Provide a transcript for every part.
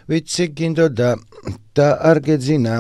ვიცი გინდოდა და არ გეძინა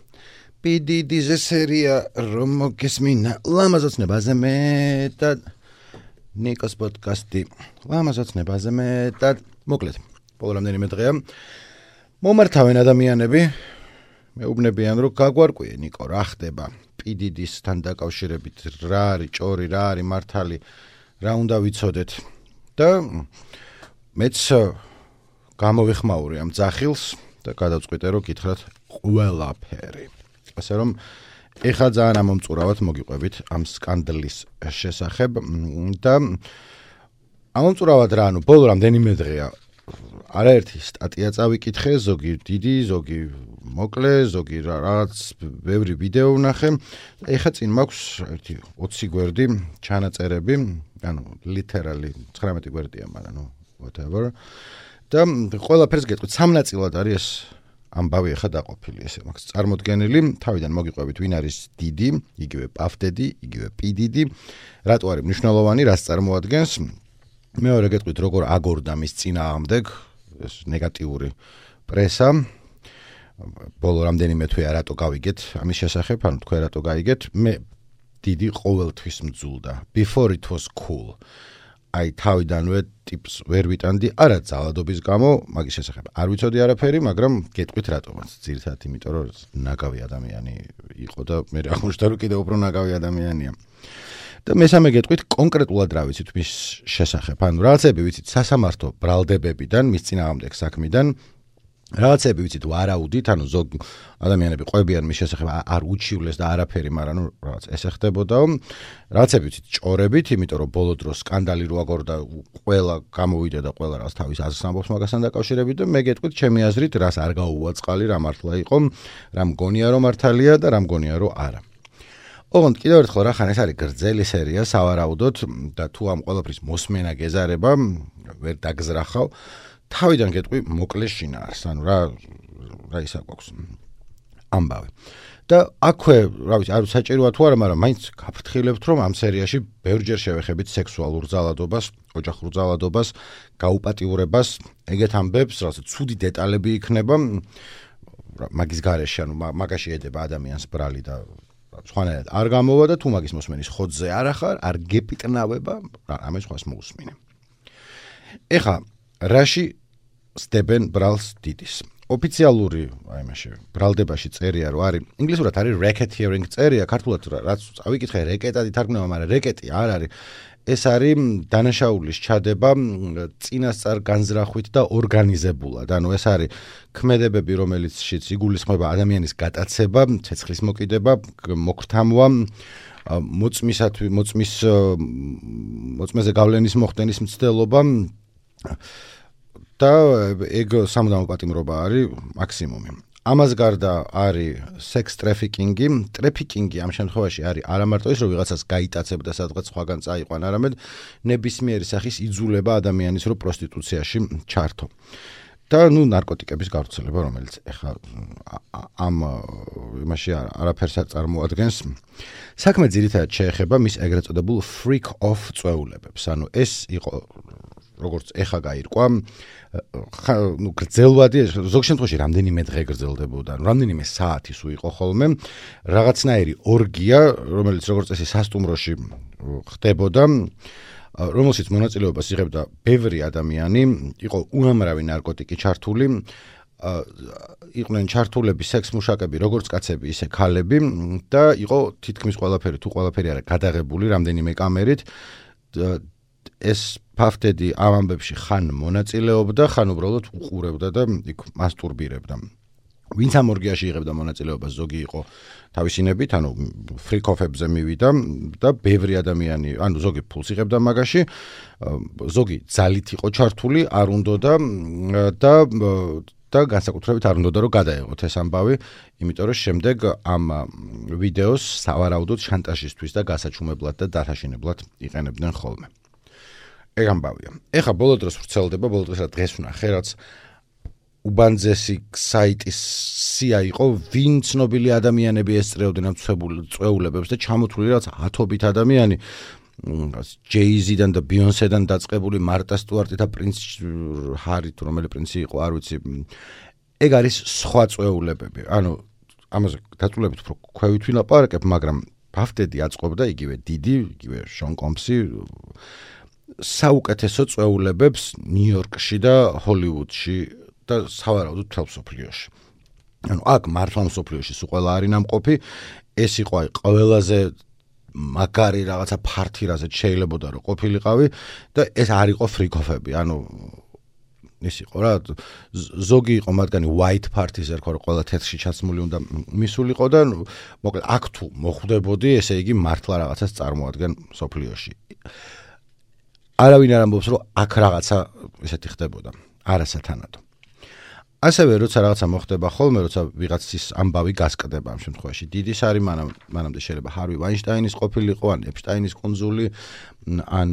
PDD-ზე სერია რომ მოგესმინა ლამაზოცნებაზე მეტად ნიკოს პოდკასტი ლამაზოცნებაზე მეტად მოკლედ ბოლო რამდენიმე დღეა მომართავენ ადამიანები მეუბნებიან რომ გაგვარკვიე ნიკო რა ხდება PDD-სთან დაკავშირებით რა არის ჭორი რა არის მართალი რა უნდა ვიცოდეთ და მეც გამოვიხმაური ამ ძახილს და გადავწყვიტე რომ გითხრათ ყველაფერი. ასე რომ ეხლა ძალიან ამომწურავად მოგიყვებით ამ სკანდლის შესახებ და ამომწურავად რა ანუ ბოლო რამდენიმე დღეა არაერთი სტატია წავიკითხე, ზოგი დიდი, ზოგი მოკლე, ზოგი რაღაც ბევრი ვიდეო ვნახე. ეხლა წინ მაქვს ერთი 20 გვერდი ჩანაწერები, ანუ literally 19 გვერდია, მაგრამ whatever. და ყველაფერს გეტყვით, სამნაწილად არის ეს ამბავი ეხლა დაყოფილი, ესე მაქვს წარმოდგენილი, თავიდან მოგიყვებით ვინ არის დიდი, იგივე პავდედი, იგივე PDD, რატო არის მნიშვნელოვანი, რას წარმოადგენს. მეორე გეტყვით, როგორ აგორდა მის წინააღმდეგ ეს ნეგატიური პრესა. ბოლო რამდენიმე თვეა რატო გავიგეთ ამის შესახებ, ანუ თქვენ რატო გაიგეთ. მე დიდი ყოველთვის მძულდა. Before it was cool. აი თავიდანვე ტიპს ვერ ვიტანდი, არა ძალადობის გამო, მაგის შესახებ არ ვიცოდი არაფერი, მაგრამ გეტყვით რატომაც. ძირითადად იმიტომ, რომ ნაგავი ადამიანი იყო და მე აღმოჩნდა, რომ კიდევ უფრო ნაგავი ადამიანია. და მესამე გეტყვით კონკრეტულად რა ვიცით მის შესახებ. ანუ რაღაცები ვიცით სასამართლო ბრალდებებიდან, მის წინააღმდეგ საქმიდან, რაღაცები ვიცით ვარაუდით, ანუ ზოგ ადამიანები ყვებიან მის შესახებ არ უჩივლეს და არაფერი, მაგრამ ნუ რაღაც ესე ხდებოდაო. რაღაცები ვიცით ჭორებით, იმიტომ რომ ბოლო დროს სკანდალი რო აგორდა, ყველა გამოვიდა და ყველა რაღაც თავის აზრს ამბობს მაგასთან დაკავშირებით და მე გეტყვით ჩემი აზრით, რას არ გაუვაწყალი, რა მართლა იყო, რა მგონია რომ მართალია და რა მგონია რომ არა. ოღონდ კიდევ ერთხელ რახან ეს არის გრძელი სერია სავარაუდოდ და თუ ამ ყველაფრის მოსმენა გეზარება ვერ დაგზრახავ თავიდან გეტყვი მოკლე შინაარს ანუ რა ისა გვაქვს ამბავი და აქვე რა ვიცი არ საჭიროა თუ არა მაგრამ მაინც გაფრთხილებთ რომ ამ სერიაში ბევრჯერ შევეხებით სექსუალურ ძალადობას ოჯახურ ძალადობას გაუპატიურებას ეგეთ ამბებს რაღაც ცუდი დეტალები იქნება მაგის გარეშე ანუ მაგაში ედება ადამიანს ბრალი და სხვანაირად არ გამოვა და თუ მაგის მოსმენის ხოძზე არ ახარ, არ გეპიტნავება, ამას სხვას მოусმინე. ეხა რაში სტებენ ბრალს დიდის. ოფიციალური აი მაშე ბრალდებაში წერია რომ არის ინგლისურად არის racketeering წერია, ქართულად რაც წავიკითხე რეკეტად ითარგმნება, მაგრამ რეკეტი არ არის. ეს არის დანაშაულის ჩადება წინასწარ განზრახვით და ორგანიზებულად. ანუ ეს არის ქმედებები, რომელიცშიც იგულისხმება ადამიანის გატაცება, ცეცხლის მოკიდება, მოგრთამვა, მოწმეზე გავლენის მოხდენის მცდელობა და ეგ სამუდამო პატიმრობა არის მაქსიმუმი. ამას გარდა არის sex trafficking-ი, ტრეფიკინგი ამ შემთხვევაში არის არა მარტო ის, რომ ვიღაცას გაიტაცებ და სადღაც სხვაგან წაიყვან, არამედ ნებისმიერი სახის იძულება ადამიანის რო პროსტიტუციაში ჩართო. და ნუ ნარკოტიკების გავრცელება, რომელიც ეხლა ამ იმაში არაფერს არ წარმოადგენს. საქმე ძირითადად შეეხება მის ეგრეთ წოდებულ freak off წვეულებებს. ანუ ეს იყო როგორც ეხა გაირკვა, ნუ გრძელვადი ზოგ შემთხვევაში რამდენიმე დღე გრძელდებოდა, რამდენიმე საათი სულ იყო ხოლმე, რაღაცნაირი ორგია, რომელიც როგორც წესი სასტუმროში ხდებოდა, რომელშიც მონაწილეობას იღებდა ბევრი ადამიანი, იყო უამრავი ნარკოტიკი ჩართული, იყვნენ ჩართულები სექს მუშაკები, როგორც კაცები, ისე ქალები და იყო თითქმის ყველაფერი, თუ ყველაფერი არა გადაღებული რამდენიმე კამერით. ეს ფავდედი ამ ამბებში ხან მონაწილეობდა, ხან უბრალოდ უყურებდა და იქ მასტურბირებდა. ვინც ამ ორგიაში იღებდა მონაწილეობას, ზოგი იყო თავისინებით, ანუ ფრიკოფებზე მივიდა და ბევრი ადამიანი, ანუ ზოგი ფულს იღებდა მაგაში, ზოგი ძალით იყო ჩართული, არ უნდოდა და განსაკუთრებით არ უნდოდა რომ გადაეღოთ ეს ამბავი, იმიტომ რომ შემდეგ ამ ვიდეოს სავარაუდოდ შანტაჟისთვის და გასაჩუმებლად და დათაშინებლად იყენებდნენ ხოლმე. ეგ ამბავია. ეხა ბოლო დროს ვრცელდება, ბოლო დროს დღეს ვნახე, რაც უბანძესი საიტის სია იყო, ვინ ცნობილი ადამიანები ესწრეოდნენ ამ წვეულებებს და ჩამოთვლილი რაც ათობით ადამიანი Jay-Z-დან და Beyoncé-დან დაწყებული მარტა სტუარტი და პრინც ჰარი თუ რომელი პრინცი იყო, არ ვიცი. ეგ არის სხვა წვეულებები. ანუ ამაზე დაწვრილებით უფრო ქვევით ვილაპარაკებ, მაგრამ ბაფდედი აწყობდა იგივე დიდი, იგივე შონ კომპსი საუკეთესო წვეულებებს ნიუ-იორკში და ჰოლივუდში და სავარაუდოდ მთელ მსოფლიოში. ანუ აქ მართლა მსოფლიოში სულ ყველა არის ნამყოფი, ეს იყო ყველაზე მაგარი რაღაცა ფართი რაზეც შეიძლებოდა რომ ყოფილიყავი და ეს არ იყო ფრიკოფები. ანუ ის იყო რა ზოგი იყო მათგანი white party-ს ერქვა რომ ყველა თეთრში ჩაცმული უნდა მისულიყო და მოკლედ აქ თუ მოხვდებოდი, ესე იგი მართლა რაღაცას წარმოადგენ სოფლიოში. არავინ არ ამბობს რომ აქ რაღაცა ესეთი ხდებოდა, არასათანადო. ასევე როცა რაღაცა მოხდება ხოლმე, როცა ვიღაცის ამბავი გასკდება ამ შემთხვევაში, დიდი სარი მანამდე შეიძლება ჰარვი ვაინშტაინის ყოფილიყო, ან ეპშტაინის კუნძული, ან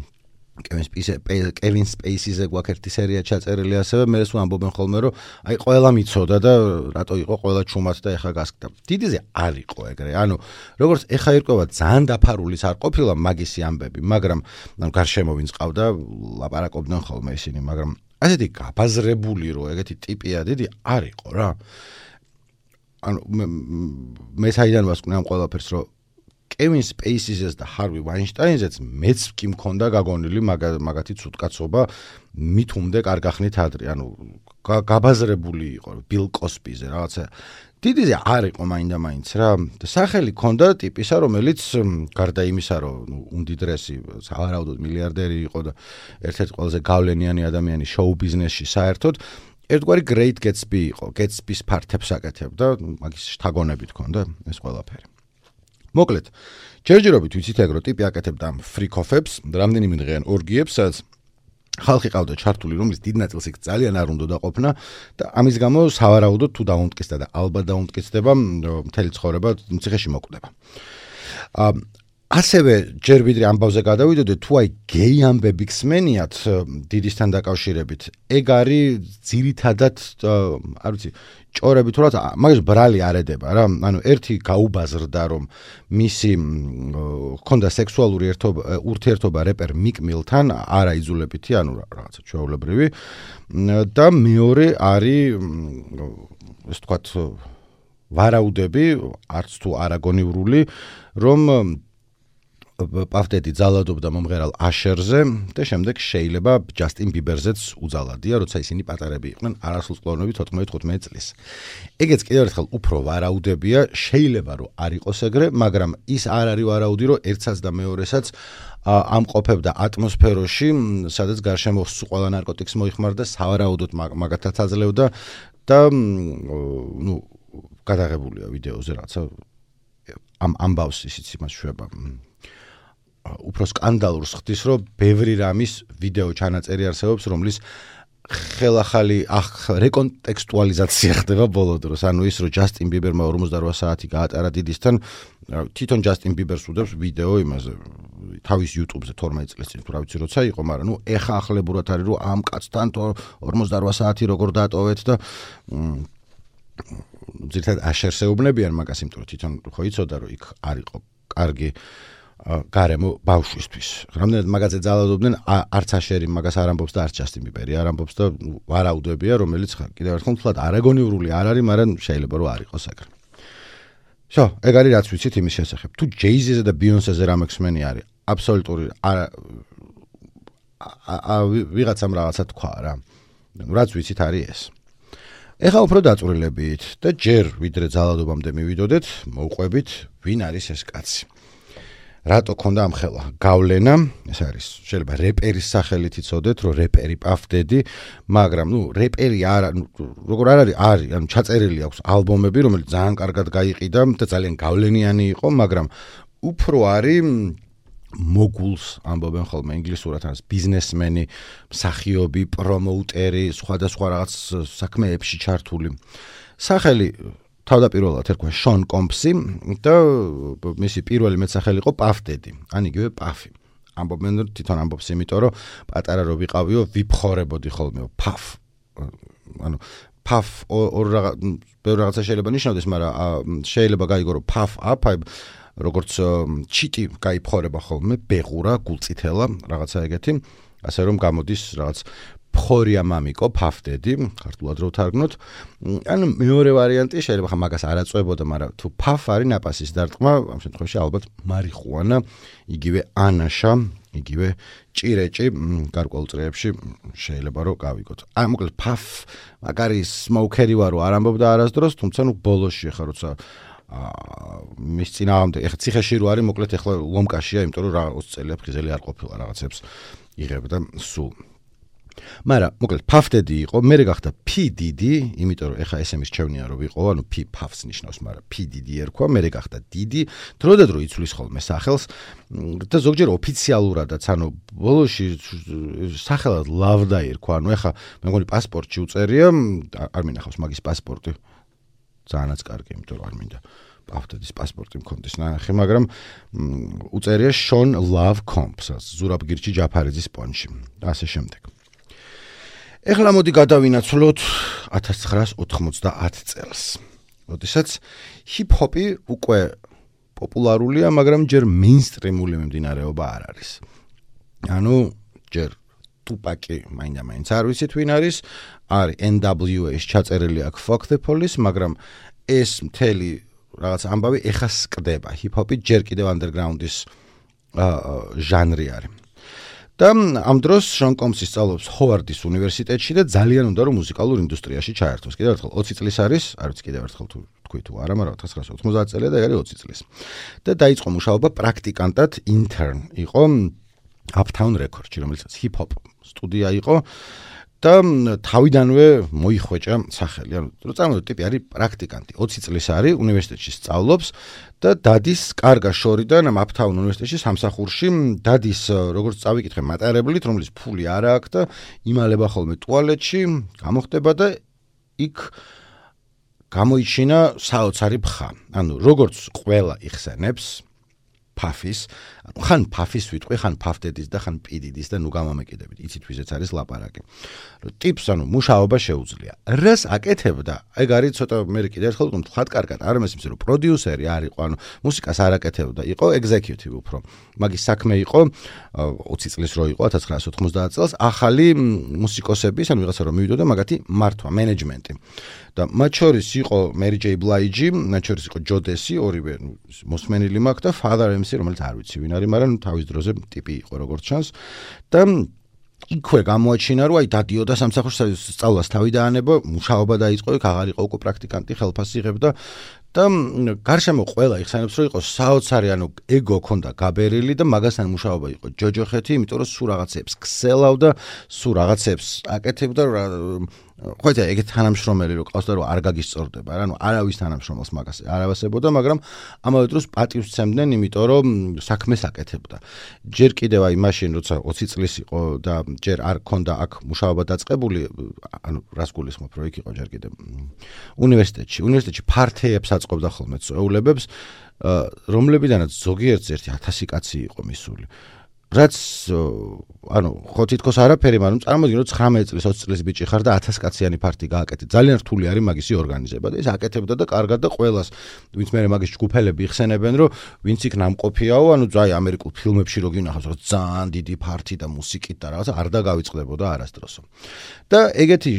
კევინ სპეისიზე გვაქვს ერთი სერია ჩაწერილი ასევე, მე ეს ამბობენ ხოლმე რომ აი ყველა მიცოდა და რატო იყო ყველა ჩუმად და ეხა გასკდა. დიდიზე არ იყო ეგრე. ანუ როგორც ეხა ირკვევა ძალიან დაფარულის არ ყოფილა მაგისი ამბები, მაგრამ გარშემო ვინც ყავდა ლაპარაკობდნენ ხოლმე ისინი, მაგრამ ასეთი გაბაზრებული რომ ეგეთი ტიპია დიდი არ იყო რა. ანუ მე საიდან ვასკვნე ამ ყველაფერს რომ კევინ სპეისიზეს და ჰარვი ვაინშტაინზეც მეც კი მქონდა გაგონილი მაგათი ცუდკაცობა მით უმდე კარგახნით ადრე. ანუ გაბაზრებული იყო ბილ კოსპიზე რაღაცა დიდიზე არ იყო მაინდა-მაინც რა. სახელი ქონდა ტიპისა, რომელიც გარდა იმისა, რომ უმდიდრესი სავარაუდოდ მილიარდერი იყო და ერთ-ერთი ყველაზე გავლენიანი ადამიანი შოუ ბიზნესში საერთოდ, ერთგვარი Great Gatsby იყო, Gatsby-ს ფართებს აკეთებდა, მაგის შთაგონებით ქონდა ეს ყველაფერი. მოკლედ, ჯერჯერობით ვიცით ეგ რომ ტიპი აკეთებდა ამ ფრიკოფებს, რამდენიმე დღეიან ორგიებს, სადაც ხალხი ყავდა ჩართული, რომლის დიდ ნაწილს იქ ძალიან არ უნდა დაყოფნა და ამის გამო სავარაუდოდ თუ დაუმტკიცდა და ალბათ დაუმტკიცდება, მთელი ცხოვრება ციხეში მოკვდება. ასევე ჯერ ვიდრე ამბავზე გადავიდოდეთ, თუ აი გეი ამბები გსმენიათ დიდისთან დაკავშირებით, ეგ არის ძირითადად არ ვიცი ჭორები თუ რა, მაგას ბრალი არ ედება რა. ანუ ერთი გაუბაზრდა რომ მისი ჰქონდა სექსუალური ურთიერთობა რეპერ მიკ მილთან, არა იძულებითი, ანუ რაღაცა ჩვეულებრივი და მეორე არის ეს თქვათ ვარაუდები, არც თუ არაგონივრული, რომ პაფდედი ძალადობდა მომღერალ აშერზე და შემდეგ შეიძლება ჯასტინ ბიბერზეც უძალადია, როცა ისინი პატარები იყვნენ, არასრულწლოვანები 14-15 წლის. ეგეც კიდევ ერთხელ უფრო ვარაუდებია, შეიძლება რომ არ იყოს ეგრე, მაგრამ ის არ არის ვარაუდი, რომ ერთსაც და მეორესაც ამყოფებდა ატმოსფეროში, სადაც გარშემო ყველა ნარკოტიკს მოიხმარდა, სავარაუდოდ მაგათაც აძლევდა და ნუ გადაღებულია ვიდეოზე რაღაცა ამ ამბავს ისიც იმას შვება. უფრო სკანდალურს ხდის, რომ ბევრი რამის ვიდეო ჩანაწერი არსებობს, რომლის ხელახალი რეკონტექსტუალიზაცია ხდება ბოლო დროს. ანუ ის, რომ ჯასტინ ბიბერმა 48 საათი გაატარა დიდისთან, თვითონ ჯასტინ ბიბერს უდევს ვიდეო იმაზე, თავის YouTube-ზე 12 წლის წინ, თუ რა ვიცი როცა იყო, მაგრამ ნუ ეხა ახლებურად არის, რომ ამ კაცთან 48 საათი როგორ დატოვეთ და ძირითადად აშერს ეუბნებიან მაგას, იმიტომ რომ თვითონ ხო იცოდა, რომ იქ არ იყო კარგი გარემო ბავშვისთვის. რამდენად მაგაზე ძალადობდნენ, არც აშერი მაგას არ ამბობს და არც ჯასტინ ბიბერი არ ამბობს და ვარაუდებია, რომელიც კიდევ ერთხელ თლად არაგონივრული არ არის, მაგრამ შეიძლება რომ არ იყოს ეგრე. შო, ეგ არის რაც ვიცით იმის შესახებ. თუ ჯეიზიზე და ბიონსეზე რა მექსმენი არის, აბსოლუტური ვიღაცამ რაღაცა თქვა რა. რაც ვიცით არის ეს. ეხლა უფრო დაწვრილებით და ჯერ ვიდრე ძალადობამდე მივიდოდეთ, მოვყვებით, ვინ არის ეს კაცი. რატო ქონდა ამ ხელა გავლენა, ეს არის შეიძლება რეპერის სახელით იცოდეთ, რომ რეპერი პაფდედი, მაგრამ ნუ რეპერი არა, როგორ არ არის, ანუ ჩაწერილი აქვს ალბომები, რომელიც ძალიან კარგად გაიყიდა და ძალიან გავლენიანი იყო, მაგრამ უფრო არის მოგულს ამბობენ ხოლმე ინგლისურად, არის ბიზნესმენი, მსახიობი, პრომოუტერი, სხვადასხვა რაღაც საქმეებში ჩართული. სახელი თავდაპირველად ერქვა შონ კომპსი და მისი პირველი მეტსახელი იყო პაფდედი, ან იგივე პაფი. ამბობენ თვითონ ამბობს იმიტომ, რომ პატარა რო ვიყავიო, ვიფხორებოდი ხოლმე პაფ. ანუ პაფ ბევრი რაღაცა შეიძლება ნიშნავდეს, მაგრამ შეიძლება გაიგო რომ პაფ აპ როგორც ჩიტი გაიფხორება ხოლმე, ბეღურა, გულწითელა, რაღაცა ეგეთი, ასე რომ გამოდის რაღაც ფხორია მამიკო, ფაფდედი, ქართულად რო ვთარგმნოთ. ანუ მეორე ვარიანტი შეიძლება ხა მაგას არ აწვებოდა, მაგრამ თუ ფაფ არის ნაპასის დარტყმა, ამ შემთხვევაში ალბათ მარიხუანა, იგივე ანაშა, იგივე ჭირეჭი გარკვეულ წრეებში შეიძლება რომ გავიგოთ. აი მოკლედ ფაფ მაგარი სმოუკერი ვარო არ ამბობდა არასდროს, თუმცა ნუ ბოლოში ხა როცა მის წინააღმდეგ ეხლა ციხეში რო არის, მოკლედ ეხლა ლომკაშია, იმიტომ რომ რა 20 წელი აფხიზელი არ ყოფილა რაღაცებს იღებდა სულ. მაგრამ მოკლედ ფაფდედი იყო, მერე გახდა PDD, იმიტომ რომ ეხლა ესე მისჩევნია რომ ვიყო, ანუ P ფაფს ნიშნავს, მაგრამ PDD ერქვა, მერე გახდა დიდი, დროდადრო იცვლის ხოლმე სახელს და ზოგჯერ ოფიციალურადაც, ანუ ბოლოში სახელად ლავდა ერქვა, ანუ ეხლა მე მგონი პასპორტში უწერია, არ მინახავს მაგის პასპორტი. Ძალიანაც კარგი, იმიტომ რომ არ მინდა ფაფდედის პასპორტი მქონდეს ნახე, მაგრამ უწერია Sean Love Comps, ზურაბგირჩი ჯაფარიძის პონჩი და ასე შემდეგ. ეხლა მოდი გადავინაცვლოთ 1990 წელს. როდესაც ჰიპ-ჰოპი უკვე პოპულარულია, მაგრამ ჯერ მეინსტრიმული მიმდინარეობა არ არის. ანუ ჯერ ტუპაკი მაინდა-მაინც არ ვიცით ვინ არის NWA-ში ჩაწერილი აქვს Fuck the Police, მაგრამ ეს მთელი რაღაც ამბავი ეხა სკდება. ჰიპ-ჰოპი ჯერ კიდევ underground-ის ჟანრი არის. და ამ დროს Sean Combs სწავლობს ჰოვარდის უნივერსიტეტში და ძალიან უნდა რომ მუსიკალურ ინდუსტრიაში ჩაერთოს. კიდევ ერთხელ 20 წლის არის, არ ვიცი კიდევ ერთხელ თუ თქვი თუ არა, მაგრამ 1990 წელია და ეგ არის 20 წლის. და დაიწყო მუშაობა პრაქტიკანტად, intern იყო Uptown Records-ში, რომელიც hip-hop სტუდია იყო და თავიდანვე მოიხვეჭა სახელი. ანუ რო წარმოვიდგინოთ, ტიპი არის პრაქტიკანტი, 20 წლის არის, უნივერსიტეტში სწავლობს და დადის კარგა შორიდან ამ Uptown უნივერსიტეტში სამსახურში, დადის როგორც წავიკითხე მატარებლით, რომლის ფული არ აქვს და იმალება ხოლმე ტუალეტში, გამოხდება და იქ გამოიჩინა საოცარი ბხა. ანუ როგორც ყველა იხსენებს ფაფის, ანუ ხან ფაფის ვიტყვი, ხან ფაფდედის და ხან პიდიდის და ნუ გამომეკიდებით. იცით ვიზეც არის ლაპარაკი. ტიპს ანუ მუშაობა შეუძლია. რას აკეთებდა? ეგ არის ცოტა მე კიდევ ერთხელ ვთქვი, ხათ კარგად არ მესმის რომ პროდიუსერი არ იყო, ანუ მუსიკას არ აკეთებდა, იყო executive უფრო. მაგის საქმე იყო 20 წლის რო იყო 1990 წელს ახალი მუსიკოსების, ანუ ვიღაცა რომ მივიდოდა მაგათი მართვა, მენეჯმენტი. და მათ შორის იყო Mary J. Blige, მათ შორის იყო Jodeci, ორივე მოსმენილი მაქვს და Father MC, რომელიც არ ვიცი ვინ არის, მაგრამ თავის დროზე ტიპი იყო როგორც ჩანს. და იქვე გამოაჩინა რომ აი დადიოდა სამსახურში, სწავლას თავი დაანება, მუშაობა დაიწყო, იქ აღარ იყო უკვე პრაქტიკანტი, ხელფასი იღებდა და გარშემო ყველა იხსენებს რომ იყო საოცარი, ანუ ეგო ქონდა გაბერილი და მაგასთან მუშაობა იყო ჯოჯოხეთი, იმიტომ რომ სულ რაღაცებს ქსელავდა, სულ რაღაცებს აკეთებდა ხოიცა ეგეთ თანამშრომელი რო ყავს და რომ არ გაგისწორდება რა, ანუ არავის თანამშრომელს მაგას არ ავასებოდა, მაგრამ ამავე დროს პატივს სცემდნენ, იმიტომ რომ საქმეს აკეთებდა. ჯერ კიდევ აი მაშინ როცა 20 წლის იყო და ჯერ არ ქონდა აქ მუშაობა დაწყებული, ანუ რას გულისხმობ, რომ იქ იყო ჯერ კიდევ უნივერსიტეტში ფართეებს აწყობდა ხოლმე წვეულებებს, რომლებიდანაც ზოგიერთს 1000 კაცი იყო მისული. რაც ანუ ხო თითქოს არაფერი, მაგრამ წარმოვიდგინოთ 19 წლის 20 წლის ბიჭი ხარ და 1000 კაციანი ფარტი გააკეთე. ძალიან რთული არის მაგისი ორგანიზება და ეს აკეთებდა და კარგად და ყველას ვინც მე მაგის ჯგუფელები იხსენებენ, რომ ვინც იქ ნამყოფიაო, ანუ ძაი ამერიკულ ფილმებში რო გინახავს, რომ ძალიან დიდი ფარტი და მუსიკით და რაღაცა არ დაგავიწყდებოდა არასდროსო. და ეგეთი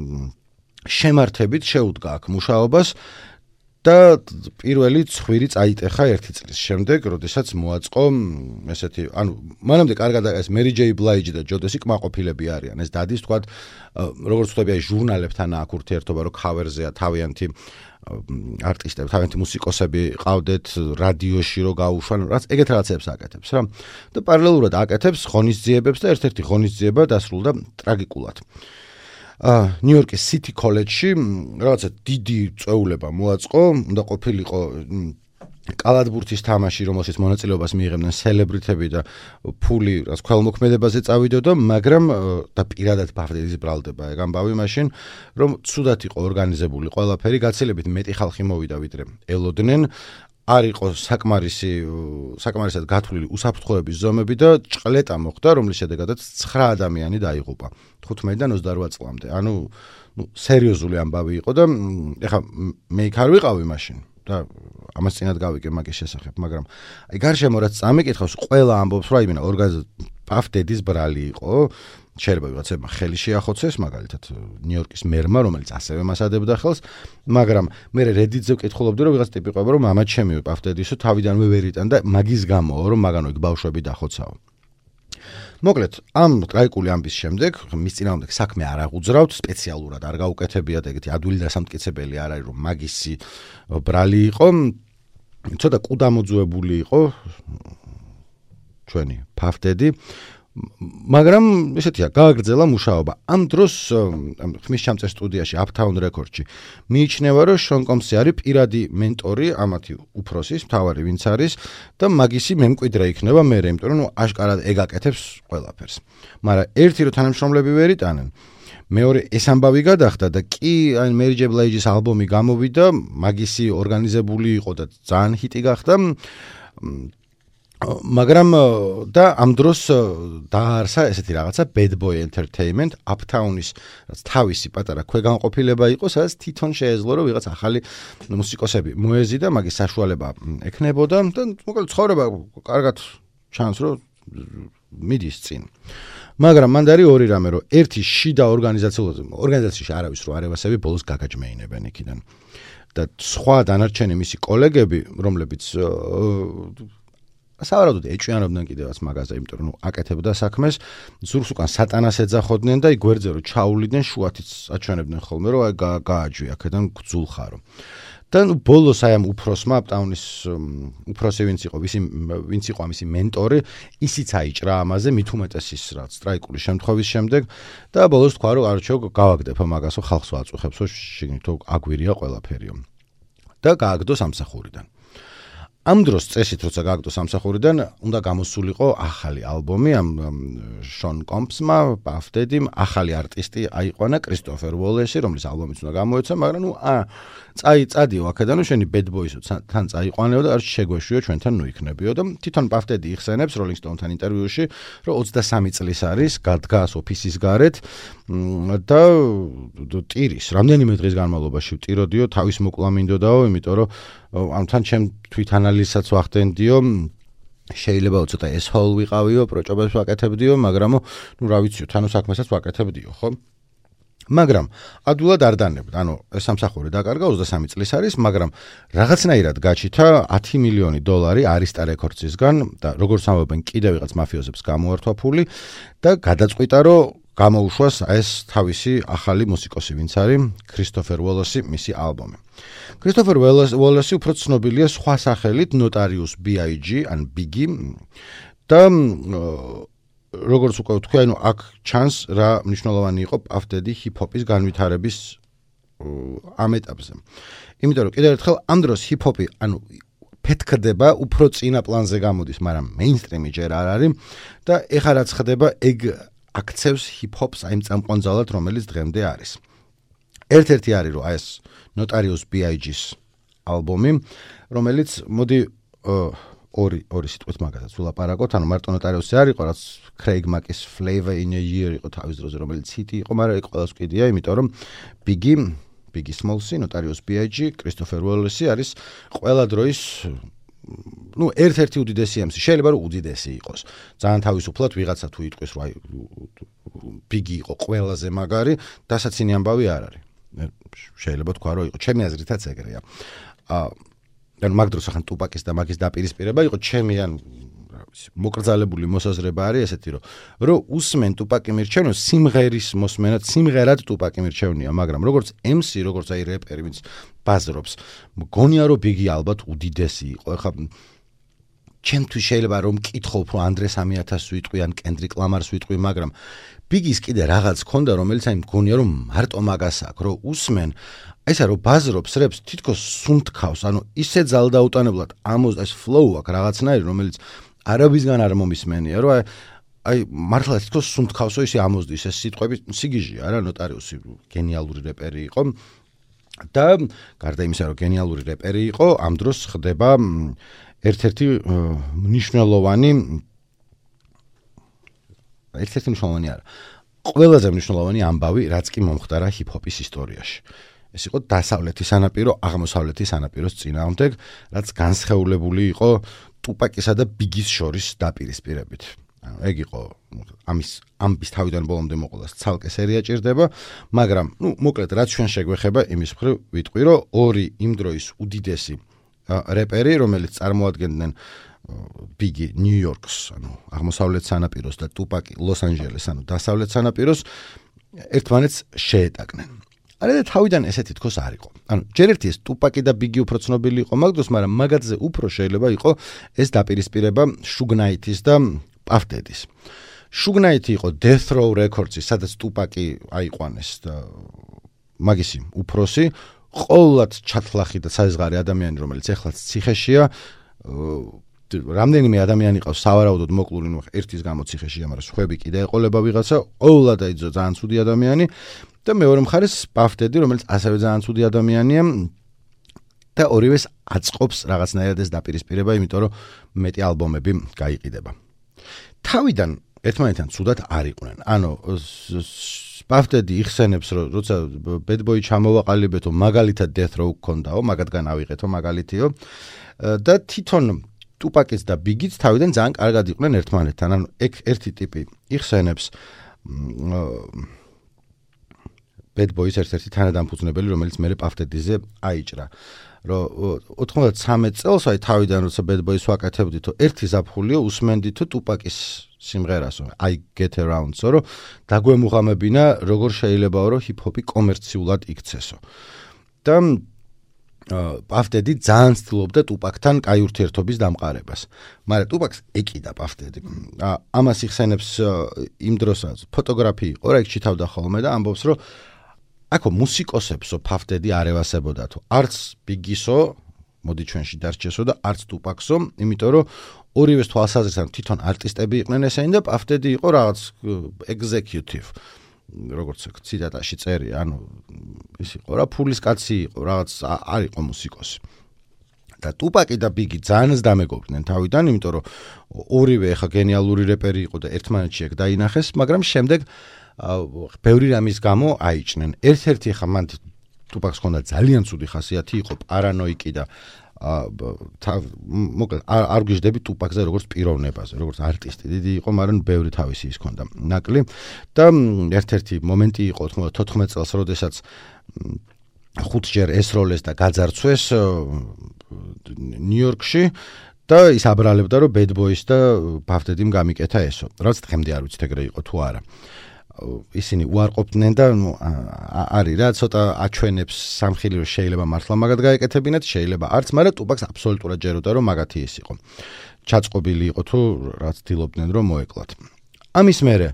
შემართებით შეუდგა აქ მუშაობას და პირველი ცხვირი წაიტეხა 1 წლის შემდეგ, როდესაც მოაწყო ესეთი, ანუ მანამდე კარგად ეს Mary J. Blige და Jodeci კმაყოფილები არიან. ეს დადის თქვა, როგორც ვთქვი, აი ჟურნალებთან აქ ურთიერთობა, რომ cover-ზეა თავიანთი არტისტები, თავიანთი მუსიკოსები ყავდეთ რადიოში რო გაუშვან, რაც ეგეთ რაღაცებს აკეთებს რა. და პარალელურად აკეთებს ღონისძიებებს და ერთ-ერთი ღონისძიება დასრულდა ტრაგიკულად. ნიუ-იორკის City College-ში რაღაცა დიდი წვეულება მოაწყო, უნდა ყოფილიყო კალათბურთის თამაში, რომელშიც მონაწილეობას მიიღებდნენ სელებრიტები და ფული რაც ქველმოქმედებაზე წავიდოდა, მაგრამ და პირადად ფაფდედის ბრალდება ეგ ამბავი მაშინ, რომ ცუდად იყო ორგანიზებული ყველაფერი, გაცილებით მეტი ხალხი მოვიდა ვიდრე ელოდნენ. არ იყო საკმარისად გათვლილი უსაფრთხოების ზომები და ჭყლეტა მოხდა, რომლის შედეგადაც 9 ადამიანი დაიღუპა 15-დან 28 წლამდე. ანუ სერიოზული ამბავი იყო და ეხლა მე იქ არ ვიყავი მაშინ და ამას წინათ გავიგე მაგის შესახებ, მაგრამ აი გარშემო რაც წამიკითხავს, ყველა ამბობს, რომ აი მენა ორგანიზაცია პაფდედის ბრალი იყო შეიძლება ვიღაცებმა ხელი შეახოცეს, მაგალითად ნიუ-იორკის მერმა, რომელიც ასევე მას ადებდა ხელს, მაგრამ მე Reddit-ზე ვკითხულობდი, რომ ვიღაც ტიპი ყვება, რომ მამა ჩემი პაფტედისო თავიდანვე ვერ იტანდა, მაგის გამო, რომ მაგანო იქ ბავშვები დახოცაო. მოკლედ, ამ ტრაიკული ამბის შემდეგ, მის წინააღმდეგ საქმე არ აღუძრავთ, სპეციალურად არ გაუკეთებიათ, ეგეთი ადვილი დასამტკიცებელი არ არის, რომ მაგისი ბრალი იყო, ცოტა კუდამოძუებული იყო ჩვენი ფაფტედი, მაგრამ ესეთია, გააგრძელა მუშაობა. ამ დროს ხმისჩამწერ სტუდიაში Uptown Records-ში მიიჩნევა, რომ შონ კომსი არის პირადი მენტორი ამათი უფროსის, მთავარი ვინც არის და მაგისი მემკვიდრე იქნება მერე, იმიტომ რომ აშკარად ეგაკეთებს ყველაფერს. მაგრამ ერთი რო თანამშრომლები ვერ იტანენ, მეორე ეს ამბავი გადახდა და კი აი Mary J. Blige-ის ალბომი გამოვიდა, მაგისი ორგანიზებული იყო და ძალიან ჰიტი გახდა. მაგრამ და ამ დროს დაარსა ესეთი რაღაცა Bad Boy Entertainment, Uptown-ის თავისი პატარა ქვეგანყოფილება იყო, სადაც თვითონ შეეძლო რომ ვიღაც ახალი მუსიკოსები მოეზიდა, მაგის საშუალება ექნებოდა და მოკლედ ცხოვრება კარგად ჩანს რომ მიდის წინ. მაგრამ მანდ არის ორი რამე, რომ ერთი შიდა ორგანიზაციაში არავის რო არ ევასები, ბოლოს გაგაჯმეინებენ იქიდან. და სხვა დანარჩენი მისი კოლეგები, რომლებიც სავარაუდოდ ეჭვიანობდნენ კიდევაც მაგაზე, იმიტომ რომ აკეთებდა საქმეს, ზურგს უკან სატანას ეძახოდნენ და გვერდზე რო ჩაუვლიდნენ, შუათიც აჩვენებდნენ ხოლმე, რომ აი გააჯვი აქედან გძულხარო. და ბოლოს აი ამ უფროსმა Uptown-ის უფროსი ვინც იყო ამისი მენტორი, ისიც აიჭრა ამაზე, მით უმეტეს ის რაც ტრაიკული შემთხვევის შემდეგ და ბოლოს თქვა რომ არჩევ გავაგდებო მაგასო ხალხს ვაწუხებსო შიგნითო აგვირია ყველაფერიო. და გააგდო სამსახურიდან. ამ დროს წესით როცა გააგდო სამსახურიდან, უნდა გამოსულიყო ახალი ალბომი ამ შონ კომსმა, პაფტედიმ, ახალი არტისტი აიყვანა კრისტოფერ უოლესი, რომლის ალბომიც უნდა გამოეცა, მაგრამ წადიო აქედან, შენი Bad Boys-ო თან წაიყვანეო და არ შეგვეშვიო ჩვენთან ნუ იქნებიო და თვითონ პაფტედი იხსენებს Rolling Stone-თან ინტერვიუში, რომ 23 წლის არის, გადდგას ოფისის გარეთ და ტირის, რამდენიმე დღის განმავლობაში ვტიროდიო, თავის მოკლა მინდოდაო, იმიტომ რომ ამთან ჩემ თვითანალიზსაც ვახდენდიო, შეიძლება ცოტა ესჰოლ ვიყავიო, პროჭობებს ვაკეთებდიო, მაგრამ ნუ რა ვიციო, თანო საქმესაც ვაკეთებდიო, ხო? მაგრამ ადვილად არ დანებდა, ანუ ეს სამსახური დაკარგა 23 წლის არის, მაგრამ რაღაცნაირად გაჩითა $10 მილიონი Arista Records-ისგან და როგორც ამბობენ, კიდევ ვიღაც მაფიოზებს გამოართვა ფული და გადაწყვიტა, რომ გამოუშვას ეს თავისი ახალი მუსიკოსი, ვინც არის კრისტოფერ უოლესი, მისი ალბომი. კრისტოფერ უოლესი უფრო ცნობილია სხვა სახელით Notorious B.I.G. ან Biggie და როგორც უკვე ვთქვი, ანუ აქ ჩანს რა მნიშვნელოვანი იყო პაფტედი ჰიპ-ჰოპის განვითარების ამ ეტაპზე. იმიტომ რომ კიდევ ერთხელ ამ დროს ჰიპ-ჰოპი, ანუ ფეთქდება, უფრო წინა პლანზე გამოდის, მაგრამ მეინსტრიმი ჯერ არ არის და ეხლა რაც ხდება, ეგ აქცევს ჰიპ-ჰოპს აი წამყვანძალად, რომელიც დღემდე არის. ერთ-ერთი არის რომ აი ეს Notorious B.I.G.-ის ალბომი, რომელიც მოდი ორი სიტყვით მაგასაც ვილაპარაკოთ, ანუ მარტო Notorious-ი არ იყო, რაც Craig Mack-ის Flavor in a Year იყო თავის დროზე, რომელიც ჰიტი იყო, მაგრამ ეგ ყველას ვკიდია, იმიტომ რომ Biggie Smalls-ი, Notorious B.I.G., Christopher Wallace არის ყველა დროის ერთ-ერთი უდიდესი MC, შეიძლება რომ უდიდესი იყოს. ძალიან თავისუფლად ვიღაცა თუ იტყვის, რომ აი Biggie იყო ყველაზე მაგარი, დასაცინი ამბავი არ არის. შეიძლება თქვა, რომ იყო ჩემი აზრითაც ეგრეა. ანუ მაგ დროს ახან ტუპაკის და მაგის დაპირისპირება იყო ჩემი ან მოკრძალებული მოსაზრება არის ესეთი, რომ უსმენ ტუპაკი მირჩევნო სიმღერის მოსმენად, სიმღერად ტუპაკი მირჩევნია, მაგრამ როგორც MC, როგორც აი რეპერი, ვინც ბაზრობს, მგონია რომ Biggie ალბათ უდიდესი იყო. ეხლა ჩემთვის შეიძლება რომ მკითხო უფრო ანდრე 3000-ს ვიტყვი ან კენდრიკ ლამარს ვიტყვი, მაგრამ Biggie-ს კიდე რაღაც ქონდა, რომელიც აი მგონია რომ მარტო მაგას აქვს, რომ უსმენ ესა რომ ბაზრობს რეპს თითქოს სუნთქავს, ანუ ისე ძალდაუტანებლად ამოს ეს flow აქვს რაღაცნაირი, რომელიც არაბისგან არ მომისმენია, რომ აი მართლა თითქოს სუნთქავსო ისე ამოსდის ეს სიტყვები, სიგიჟია რა, Notorious გენიალური რეპერი იყო და გარდა იმისა, რომ გენიალური რეპერი იყო, ამ დროს ხდება ერთ-ერთი მნიშვნელოვანი არა, ყველაზე მნიშვნელოვანი ამბავი, რაც კი მომხდარა ჰიპ-ჰოპის ისტორიაში. ეს იყო დასავლეთის სანაპირო, აღმოსავლეთის სანაპიროს წინააღმდეგ, რაც განსხეულებული იყო ტუპაკისა და Biggie-ის შორის დაპირისპირებით. ეგ იყო ამის თავიდან ბოლომდე მოყოლას ცალკე სერია ჭირდება, მაგრამ მოკლედ რაც ჩვენ შეგვეხება იმის მხრივ ვიტყვი, რომ ორი იმ დროის უდიდესი რეპერი, რომელიც წარმოადგენდნენ ბიგი ნიუ-იორკს, აღმოსავლეთ სანაპიროს და ტუპაკი ლოს-ანჯელეს, დასავლეთ სანაპიროს ერთმანეთს შეეტაკნენ. არა თავიდან ესეთი თქოს არ იყო. ჯერ ერთი ეს ტუპაკი და ბიგი უფრო ცნობილი იყო მაგ დროს, მაგრამ მაგათზე უფრო შეიძლება იყო ეს დაპირისპირება Suge Knight-ის და Puff Daddy-ის. Suge Knight იყო Death Row Records-ი, სადაც ტუპაკი აიყვანეს და მაგისი უფროსი, ყოველად ჩათლახი და საზღარი ადამიანი, რომელიც ეხლაც ციხეშია, რამდენიმე ადამიანი ყავს სავარაუდოდ მოკლული, ერთის გამო ციხეშია, მაგრამ სხვები კიდე ეყოლება ვიღაცა, ყოველად აიძო ძალიან ცუდი ადამიანი და მეორე მხარეს Puff Daddy, რომელიც ასევე ძალიან ცუდი ადამიანია და ორივეს აწყობს რაღაცნაირად ეს დაპირისპირება, იმიტომ რომ მეტი ალბომები გაიყიდება. თავიდან ერთმანეთთან ცუდად არ იყვნენ. Puff Daddy იხსენებს, რომ როცა Bad Boy ჩამოვაყალიბეთო, მაგალითად Death Row გქონდაო, მაგათგან ავიღეთო მაგალითიო და თვითონ ტუპაკიც და ბიგიც თავიდან ძალიან კარგად იყვნენ ერთმანეთთან. ეგ ერთი ტიპი იხსენებს Bad Boys ერთ-ერთი თანადამფუძნებელი, რომელიც მერე Puff Daddy-ზე აიჭრა. რომ 93 წელს აი თავიდან როცა Bad Boys ვაკეთებდითო, ერთი ზაფხულიო უსმენდითო ტუპაკის სიმღერასო, I Get Around-სო, რომ დაგვემუღამებინა როგორ შეიძლებაო, რომ ჰიპ-ჰოპი კომერციულად იქცესო. და Puff Daddy ძალიან ცდილობდა ტუპაკთან კაი ურთიერთობის დამყარებას. მაგრამ ტუპაკს ეკიდა Puff Daddy. ამას იხსენებს იმ დროსაც ფოტოგრაფი იყო, რა იქ ჩითავდა ხოლმე და ამბობს, რომ აქო მუსიკოსებსო Puff Daddy არ ევასებოდათო. არც ბიგისო, მოდი ჩვენში დარჩესო და არც ტუპაქსო, იმიტომ რომ ორივეს თვალსაზრისით თვითონ არტისტები იყვნენ ესენი და Puff Daddy იყო რაღაც executive. როგორც ციტატაში წერია, ის იყო რა ფულის კაცი იყო, რაღაც არ იყო მუსიკოსი. და ტუპაკი და ბიგი ძალიან დამეგობრდნენ თავიდან, იმიტომ რომ ორივე ხა გენიალური რეპერი იყო და ერთმანეთში ეგ დაინახეს, მაგრამ შემდეგ ბევრი რამის გამო აიჭნენ. ერთ-ერთი ხა მან ტუპაკს ჰქონდა ძალიან ცუდი ხასიათი, იყო პარანოიკი და მოკლედ არ გვიждები ტუპაკზე როგორც პიროვნებაზე, როგორც არტისტი. დიდი იყო, მაგრამ ბევრი თავისი ის ჰქონდა ნაკლი და ერთ-ერთი მომენტი იყო 14 წელს, როდესაც 5-ჯერ ესროლეს და გაძარცვეს ნიუ-იორკში და ის აბრალებდა, რომ Bad Boys და Puff Daddy-მ გამიკეთა ესო. რაც დღემდე არ ვიცით ეგრე იყო თუ არა. ისინი უარყოფდნენ და არის რა ცოტა აჩვენებს სამხილი, რომ შეიძლება მართლა მაგათ გაეკეთებინათ, შეიძლება არც, მაგრამ ტუპაკს აბსოლუტურად ჯეროდა, რომ მაგათი ის იყო. ჩაწყობილი იყო თუ რაც ცდილობდნენ, რომ მოეკლათ. ამის მერე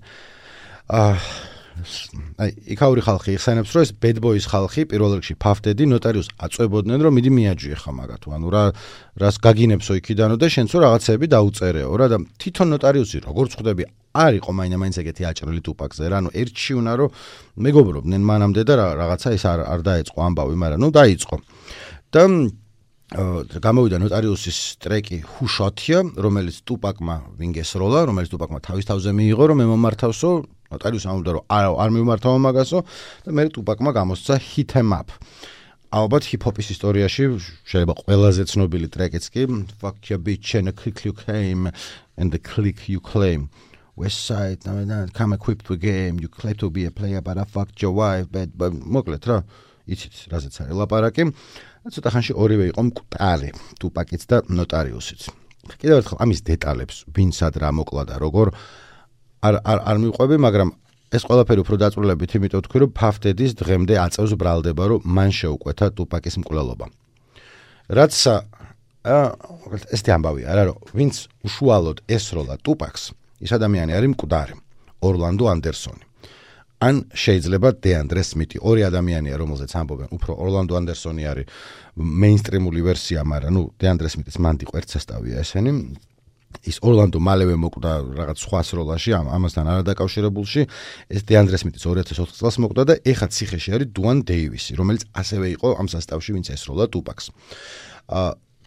იქაური ხალხი იხსენებს, რომ ეს Bad Boys ხალხი პირველ რიგში Puff Daddy ნოტარიუსს აწვებოდნენ, რომ მიდი მიაჯვიე ხა მაგათო, რას გაგინებსო იქიდანო და შენცო რაღაცები დაუწერეო რა და თვითონ ნოტარიუსი როგორც ხვდები არ იყო მაინც ეგეთი აჭრილი ტუპაკზე რა, ერთში უნდა რომ მეგობრობდნენ მანამდე და რაღაცა ის არ დაეწყო ამბავი, მაგრამ დაიწყო. და გამოვიდა ნოტარიუსის ტრეკი Who Shot Ya, რომელიც ტუპაკმა ვინგესროლა, რომელიც ტუპაკმა თავის თავზე მიიღო, რომ მე მომართავსო, ნოტარიუსი ამბობდა, რომ არ მიმართავო მაგასო და მე ტუპაკმა გამოსცა Hit 'em Up. ალბათ ჰიპ-ჰოპის ისტორიაში შეიძლება ყველაზე ცნობილი ტრეკიც კი Fuck your bitch and the click you came and the click you claim. West Side, come equipped with game, you claim to be a player, but I fucked your wife, but მოკლედ რა, იცით, რაზეც არის ლაპარაკი. ცოტა ხანში ორივე იყო მკვდარი, ტუპაკიც და ნოტარიუსიც. კიდევ ერთხელ ამის დეტალებს, ვინცად რა მოკლა და როგორ არ მივყვები, მაგრამ ეს ყველაფერი უფრო დაწვრილებით, იმიტომ თქვი, რომ Puff Daddy-ს დღემდე აწევს ბრალდება, რომ მან შეუკვეთა ტუპაკის მკვლელობა. რაც ესეთი ამბავია, რა რომ ვინც უშუალოდ ესროლა ტუპაკს, ის ადამიანი არის მკვდარი, ორლანდო ანდერსონი. ან შეიძლება დეანდრე სმითი, ორი ადამიანია, რომელზეც ამბობენ, უფრო ორლანდო ანდერსონი არის მეინსტრიმული ვერსია, მაგრამ დეანდრე სმითის მანდი ყვერცესტავია ესენი. ის ორლანდო მალევე მოკვდა რაღაც სხვა სროლაში, ამასთან არადაკავშირებულში. ეს დეანდრე სმითის 2004 წელს მოკვდა და ეხლა ციხეში არის დუან დეივისი, რომელიც ასევე იყო ამ სასტავში, ვინც ესროლა ტუპაკს.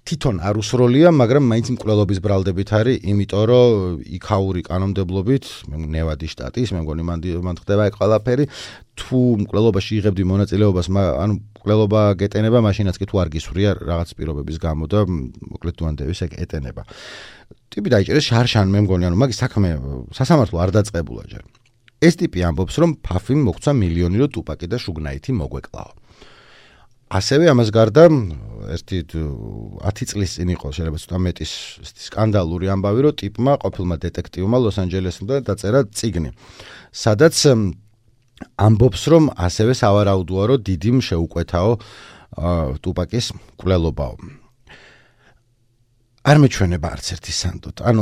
თვითონ არ უსროლია, მაგრამ მაინც მკვლელობის ბრალდებით არის, იმიტომ რომ იქაური კანონმდებლობით, ნევადის შტატის, მე მგონი მან ხდება ეგ ყველაფერი, თუ მკვლელობაში იღებდი მონაწილეობას, ანუ მკვლელობა გეტენება, მაშინაც კი თუ არ გისვრია რაღაც პირობების გამო და მოკლედ თუ ანდევის ეგ ეტენება. ტიპი დაიჭერეს შარშან, მე მგონი, ანუ მაგის საქმე სასამართლო არ დაწყებულა ჯერ. ეს ტიპი ამბობს, რომ ფაფიმ მოგცა მილიონი, რომ ტუპაკი და შუგნაითი მოგვეკლაო. ასევე ამას გარდა ერთი 10 წლის წინ იყო შეიძლება ცოტა მეტის სკანდალური ამბავი, რომ ტიპმა ყოფილმა დეტექტივმა ლოს-ანჯელესიდან დაწერა წიგნი, სადაც ამბობს, რომ ასევე სავარაუდოა, რომ დიდიმ შეუკვეთაო ტუპაკის მკვლელობაო. არ მეჩვენება არც ერთი სანდოთ. ანუ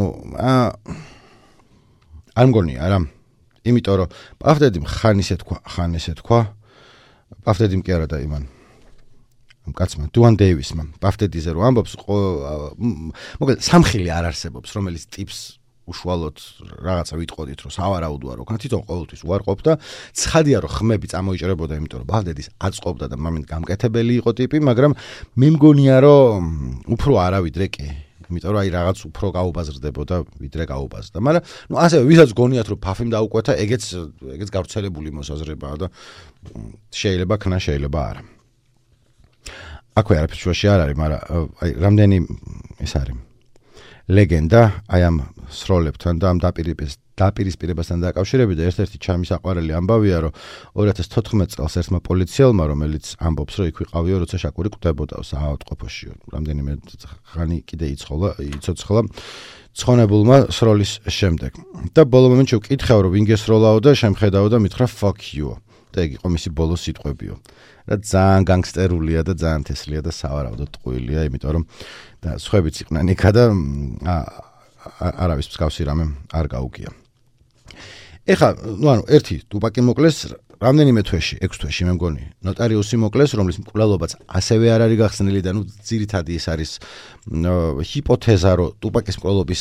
არ მგონია რა. იმიტომ რომ პაფდედიმ ხან ისე თქვა. პაფდედიმ კი არა და იმან კაცმა დუან დეივისმა პაფდედის რო ამბობს მოკლედ სამხილი არ არსებობს რომელიც ტიპს უშუალოდ რაღაცა ვიტყოდით რომ სავარაუდოა რომ თვითონ ყოველთვის უარყოფდა ცხადია რომ ხმები წამოიჭრებოდა იმიტომ რომ პაფდედის აწყობდა და მომენტ გამკეთებელი იყო ტიპი მაგრამ მე მგონია რომ უფრო არავიდრე კი იმიტომ რომ აი რაღაც უფრო გაუბაზრდებოდა ვიდრე გაუბაზრდა მაგრამ ნუ ასევე ვისაც გონიათ რომ ფაფიმ დაუკვეთა ეგეც გავრცელებული მოსაზრებაა და შეიძლება ქნა შეიძლება არა აქვე არაფერს შუაში არ არის, მაგრამ აი რამდენი ეს არის ლეგენდა აი ამ სროლებთან და ამ დაპირისპირებასთან დაკავშირებით და ერთ-ერთი ჩემი საყვარელი ამბავია, რომ 2014 წელს ერთმა პოლიციელმა, რომელიც ამბობს, რომ იქ ვიყავიო, როცა შაკური კვდებოდა საავადმყოფოში, რამდენიმე ხანი კიდე იცოცხლა ცხონებულმა სროლის შემდეგ. და ბოლო მომენტში ვკითხავ, რომ ვინ გესროლაო და შემხედაო და მითხრა fuck you. და ეგ იყო მისი ბოლო სიტყვებიო. და ძალიან განგსტერულია და ძალიან თესლია და სავარაუდოდ ტყუილია, იმიტომ რომ და სხვაებიც იყვნენ იქა და არავის მსგავსი რამე არ გაუგია. ეხლა, ანუ ერთი ტუპაკი მოკლეს რამდენიმე თვეში, 6 თვეში მე მგონი, ნოტარიუსი მოკლეს, რომლის მკვლელობაც ასევე არ არის გახსნილი და ძირითადი ეს არის ჰიპოთეზა, რომ ტუპაკის მკვლელობის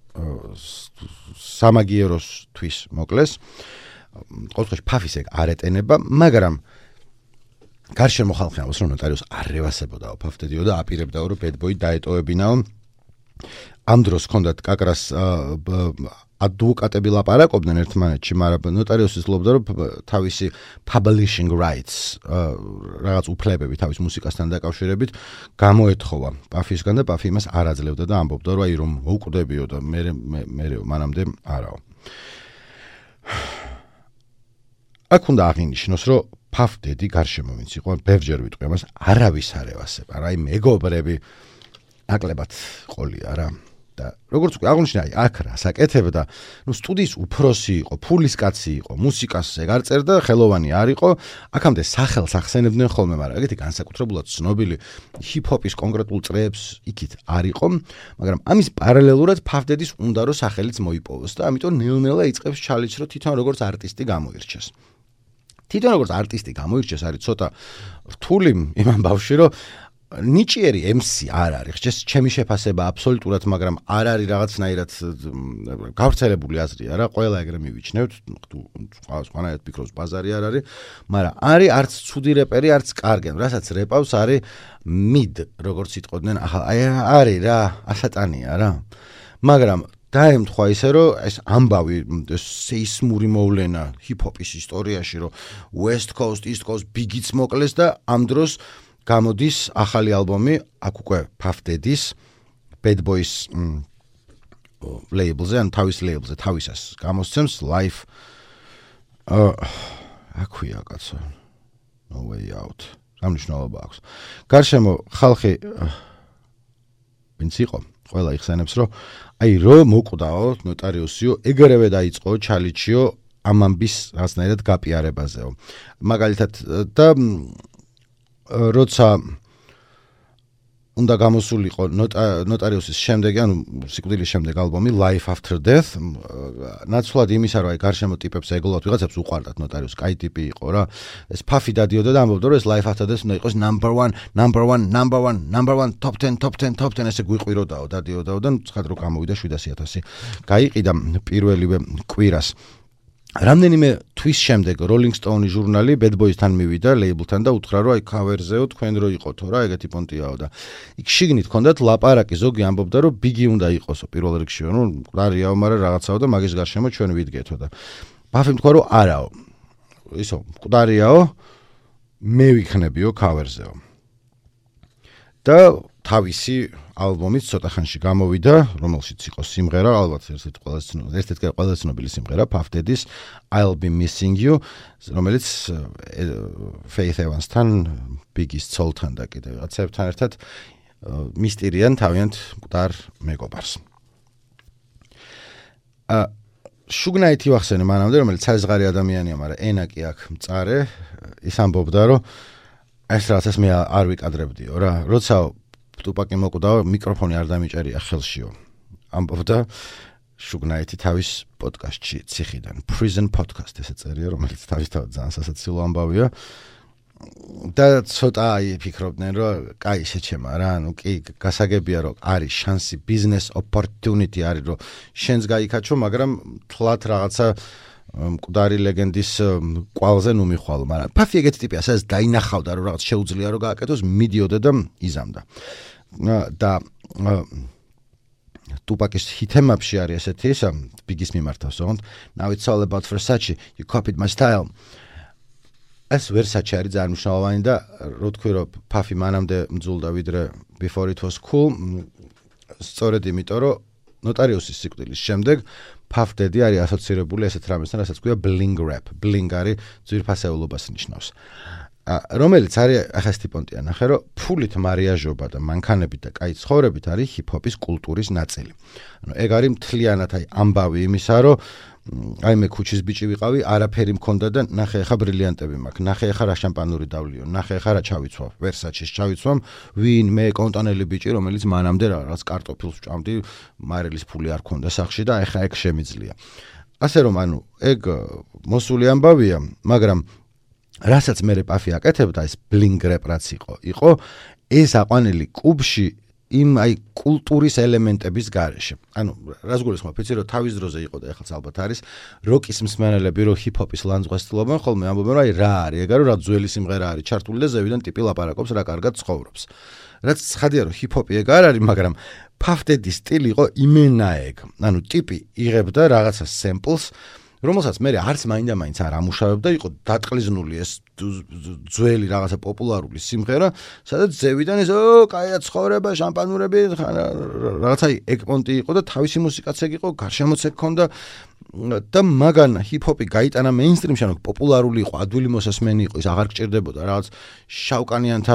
სამაგიეროსთვის მოკლეს. ყოველთვის ფაფის ეგ არ ეტენება, მაგრამ გარშემო ხალხი ამბობს, რომ ნოტარიუსს არ რევასებოდაო ფაფდედიო და აპირებდაო, რომ ბედბოი დაეტოვებინაო. ამ დროს ჰქონდათ კაკრას ადვოკატები ლაპარაკობდნენ ერთმანეთში, მაგრამ ნოტარიუსი ცდილობდა, რომ თავისი publishing rights რაღაც უფლებები თავის მუსიკასთან დაკავშირებით გამოეთხოვა პაფისგან და პაფი იმას არ აძლევდა და ამბობდა, რომ აი რომ მოუკვდებიო და მე მანამდე არაო. აქ უნდა აღინიშნოს, რომ ფაფდედი გარშემო ვინც იყო, ბევრჯერ ვიტყვი ამას, არავის არ ევასება, რა, აი მეგობრები ნაკლებად ყოლია რა. და როგორც უკვე აღნიშნა, აი აქ რა საკეთებდა, ნუ სტუდიის უფროსი იყო, ფულის კაცი იყო, მუსიკას ეგ არ წერდა, ხელოვანი არ იყო, აქამდე სახელს ახსენებდნენ ხოლმე, მაგრამ ეგეთი განსაკუთრებულად ცნობილი ჰიპ-ჰოპის კონკრეტულ წრეებს იქით არ იყო, მაგრამ ამის პარალელურად ფაფდედის უნდა რომ სახელიც მოიპოვოს და ამიტომ ნელ-ნელა იწყებს ჩალენჯს, რომ თვითონ როგორც არტისტი გამოირჩეს. თვითონ როგორც არტისტი გამოირჩეს არის ცოტა რთული იმ ამბავში, რომ ნიჭიერი MC არ არის. ხშირ ჩემი შეფასება აბსოლუტურად, მაგრამ არ არის რაღაცნაირად გავრცელებული აზრია რა. ყველა ეგრე მივიჩნევთ, თუ სხვანაირად ფიქრობს ბაზარი არ არის, მაგრამ არის არც ცუდი რეპერი, არც კარგენ, რასაც რეპავს არის mid, როგორც იტყოდნენ, არის რა, ასატანია რა. მაგრამ დაემთხვა ისე, რომ ეს ამბავი სეისმური მოვლენა ჰიპ-ჰოპის ისტორიაში, რომ West Coast, East Coast ბიგიც მოკლეს და ამ დროს გამოდის ახალი ალბომი, აქ უკვე ფაფდედის Bad Boys label-ზე, ან თავის label-ზე, თავისას გამოსცემს Life აქვია კაცო. No way out. რა მნიშვნელობა აქვს. გარშემო ხალხი ვინც იყო, ყველა იხსენებს, რომ აი რომ მოკვდაო ნოტარიუსიო, ეგრევე დაიწყო ჩალიჩიო ამ ამბის რაღაცნაირად გაპიარებაზეო. მაგალითად და როცა უნდა გამოსულიყო ნოტარიუსის შემდეგ, ანუ სიკვდილის შემდეგ ალბომი Life After Death, ნაცვლად იმისა, რომ აი გარშემო ტიპებს ეგოლათ ვიღაცებს უყვარდათ ნოტარიუსი, კაი ტიპი იყო რა. ეს ფაფი დადიოდა და ამბობდა, რომ ეს Life After Death უნდა იყოს number one, top 10 ესე გვიყვიროდაო, დადიოდაო და ცხად რო გამოვიდა 700,000 გაიყიდა პირველივე კვირას. რამდენიმე თვის შემდეგ Rolling Stone ჟურნალი Bad Boys-თან მივიდა ლეიბლთან და უთხრა რომ აი ქავერზეო თქვენ რო იყოთო რა ეგეთი პონტიაო და იქ შიგნით ჰქონდათ ლაპარაკი ზოგი ამბობდა რომ ბიგი უნდა იყოსო პირველ რიგში ნუ მკვდარიაო მაგრამ რაღაცაო და მაგის გარშემო ჩვენ ვიდგეთო და ბაფი თქვა რომ არაო ისო მკვდარიაო მე ვიქნებიო ქავერზეო და თავისი ალბომით ცოტა ხანში გამოვიდა, რომელშიც იყო სიმღერა, ალბათ ერთ-ერთი ყველაზე ცნობილი სიმღერა, Puff Daddy's I'll Be Missing You, რომელიც Faith Evans-თან, Biggie-ის ცოლთან და კიდევ რაღაცებთან ერთად მისტირიან თავიანთ მკვდარ მეგობარს. შუგნაითი ვახსენე მანამდე, რომელიც საზღარი ადამიანია, მაგრამ ენა კი აქ მწარე, ის ამბობდა, რომ ეს რაღაცას მე არ ვიკადრებდიო რა, როცა ტუპაკი მოკვდა მიკროფონი არ დამიჭერია ხელშიო ამბობდა შუგნაითი თავის პოდკასტში ციხიდან Prison Podcast ესე წერია რომელიც თავისთავად ძალიან სასაცილო ამბავია და ცოტა ფიქრობდნენ რომ კაი შეჩემა რა ნუ კი გასაგებია რომ არის შანსი business opportunity არის რომ შენს გაიქაჩო მაგრამ თლათ რაღაცა მკვდარი ლეგენდის კვალზე ნუ მიხვალო მაგრამ ფაფი ეგეთი ტიპია სადაც დაინახავდა რომ რაღაც შეუძლია რომ გააკეთოს მიდიოდა და იზამდა და ტუპაკის ჰითემებში არის ესეთი ისა ბიგის მიმართავს ოღონდ now it's all about Versace you copied my style ეს Versace არის ძალიან მნიშვნელოვანი და რო თქვი რომ ფაფი მანამდე მძულდა ვიდრე before it was cool სწორედ იმიტომ რომ ნოტარიუსის სიკვდილის შემდეგ Puff Daddy არის ასოცირებული ესეთ რამესთან, რასაც ქვია bling rap. Bling არის ძვირფასეულობას ნიშნავს. რომელიც არის ახლა სტიპონტია ნახე, რომ ფულით მარიაჟობა და მანქანებით და კაი ცხოვრებით არის ჰიპ-ჰოპის კულტურის ნაწილი. ანუ ეგ არის მთლიანად აი ამბავი იმისა, რომ აი მე ქუჩის ბიჭი ვიყავი, არაფერი მქონდა და ნახე ახლა ბრილიანტები მაქვს, ნახე ახლა რა შამპანური დავლიო, ნახე ახლა რა ჩავიცვავ, Versace-ს ჩავიცვამ, ვინ მე კონტანელი ბიჭი, რომელიც მანამდე რაღაც კარტოფილს ვჭამდი, მარილის ფული არ ქონდა სახში და ახლა ეგ შემიძლია. ასე რომ ანუ ეგ მოსული ამბავია, მაგრამ რასაც მე პაფი აკეთებდა ეს bling rap რაც იყო ეს აყვანილი კლუბში იმ აი კულტურის ელემენტების გარეშე. ანუ რას გულისხმობ, იცი რომ თავის დროზე იყო და ეხლაც ალბათ არის როკის მსმენელები რომ ჰიპ-ჰოპის ლანძღვას ცდილობენ, ხოლმე ამბობენ რომ აი რა არის, ეგა რომ რა ძველი სიმღერა არის ჩართული და ზევიდან ტიპი ლაპარაკობს რა კარგად ცხოვრობს. რაც ცხადია რომ ჰიპ-ჰოპი ეგ არ არის, მაგრამ Puff Daddy-ის სტილი იყო იმენაეგ. ანუ ტიპი იღებდა რაღაცა samples რომელსაც მე არც მაინდა-მაინც არ ამუშავებდა, იყო დატყლიზნული ეს ძველი რაღაცა პოპულარული სიმღერა, სადაც ზევიდან ეს კაია ცხოვრება, შამპანურები, რაღაცა ეგ პონტი იყო და თავისი მუსიკაც ეგ იყო, გარშემოც ეგ ქონდა და მაგან ჰიპ-ჰოპი გაიტანა მეინსტრიმში, ანუ პოპულარული იყო, ადვილი მოსასმენი იყო, ის აღარ გჭირდებოდა რაღაც შავკანიანთა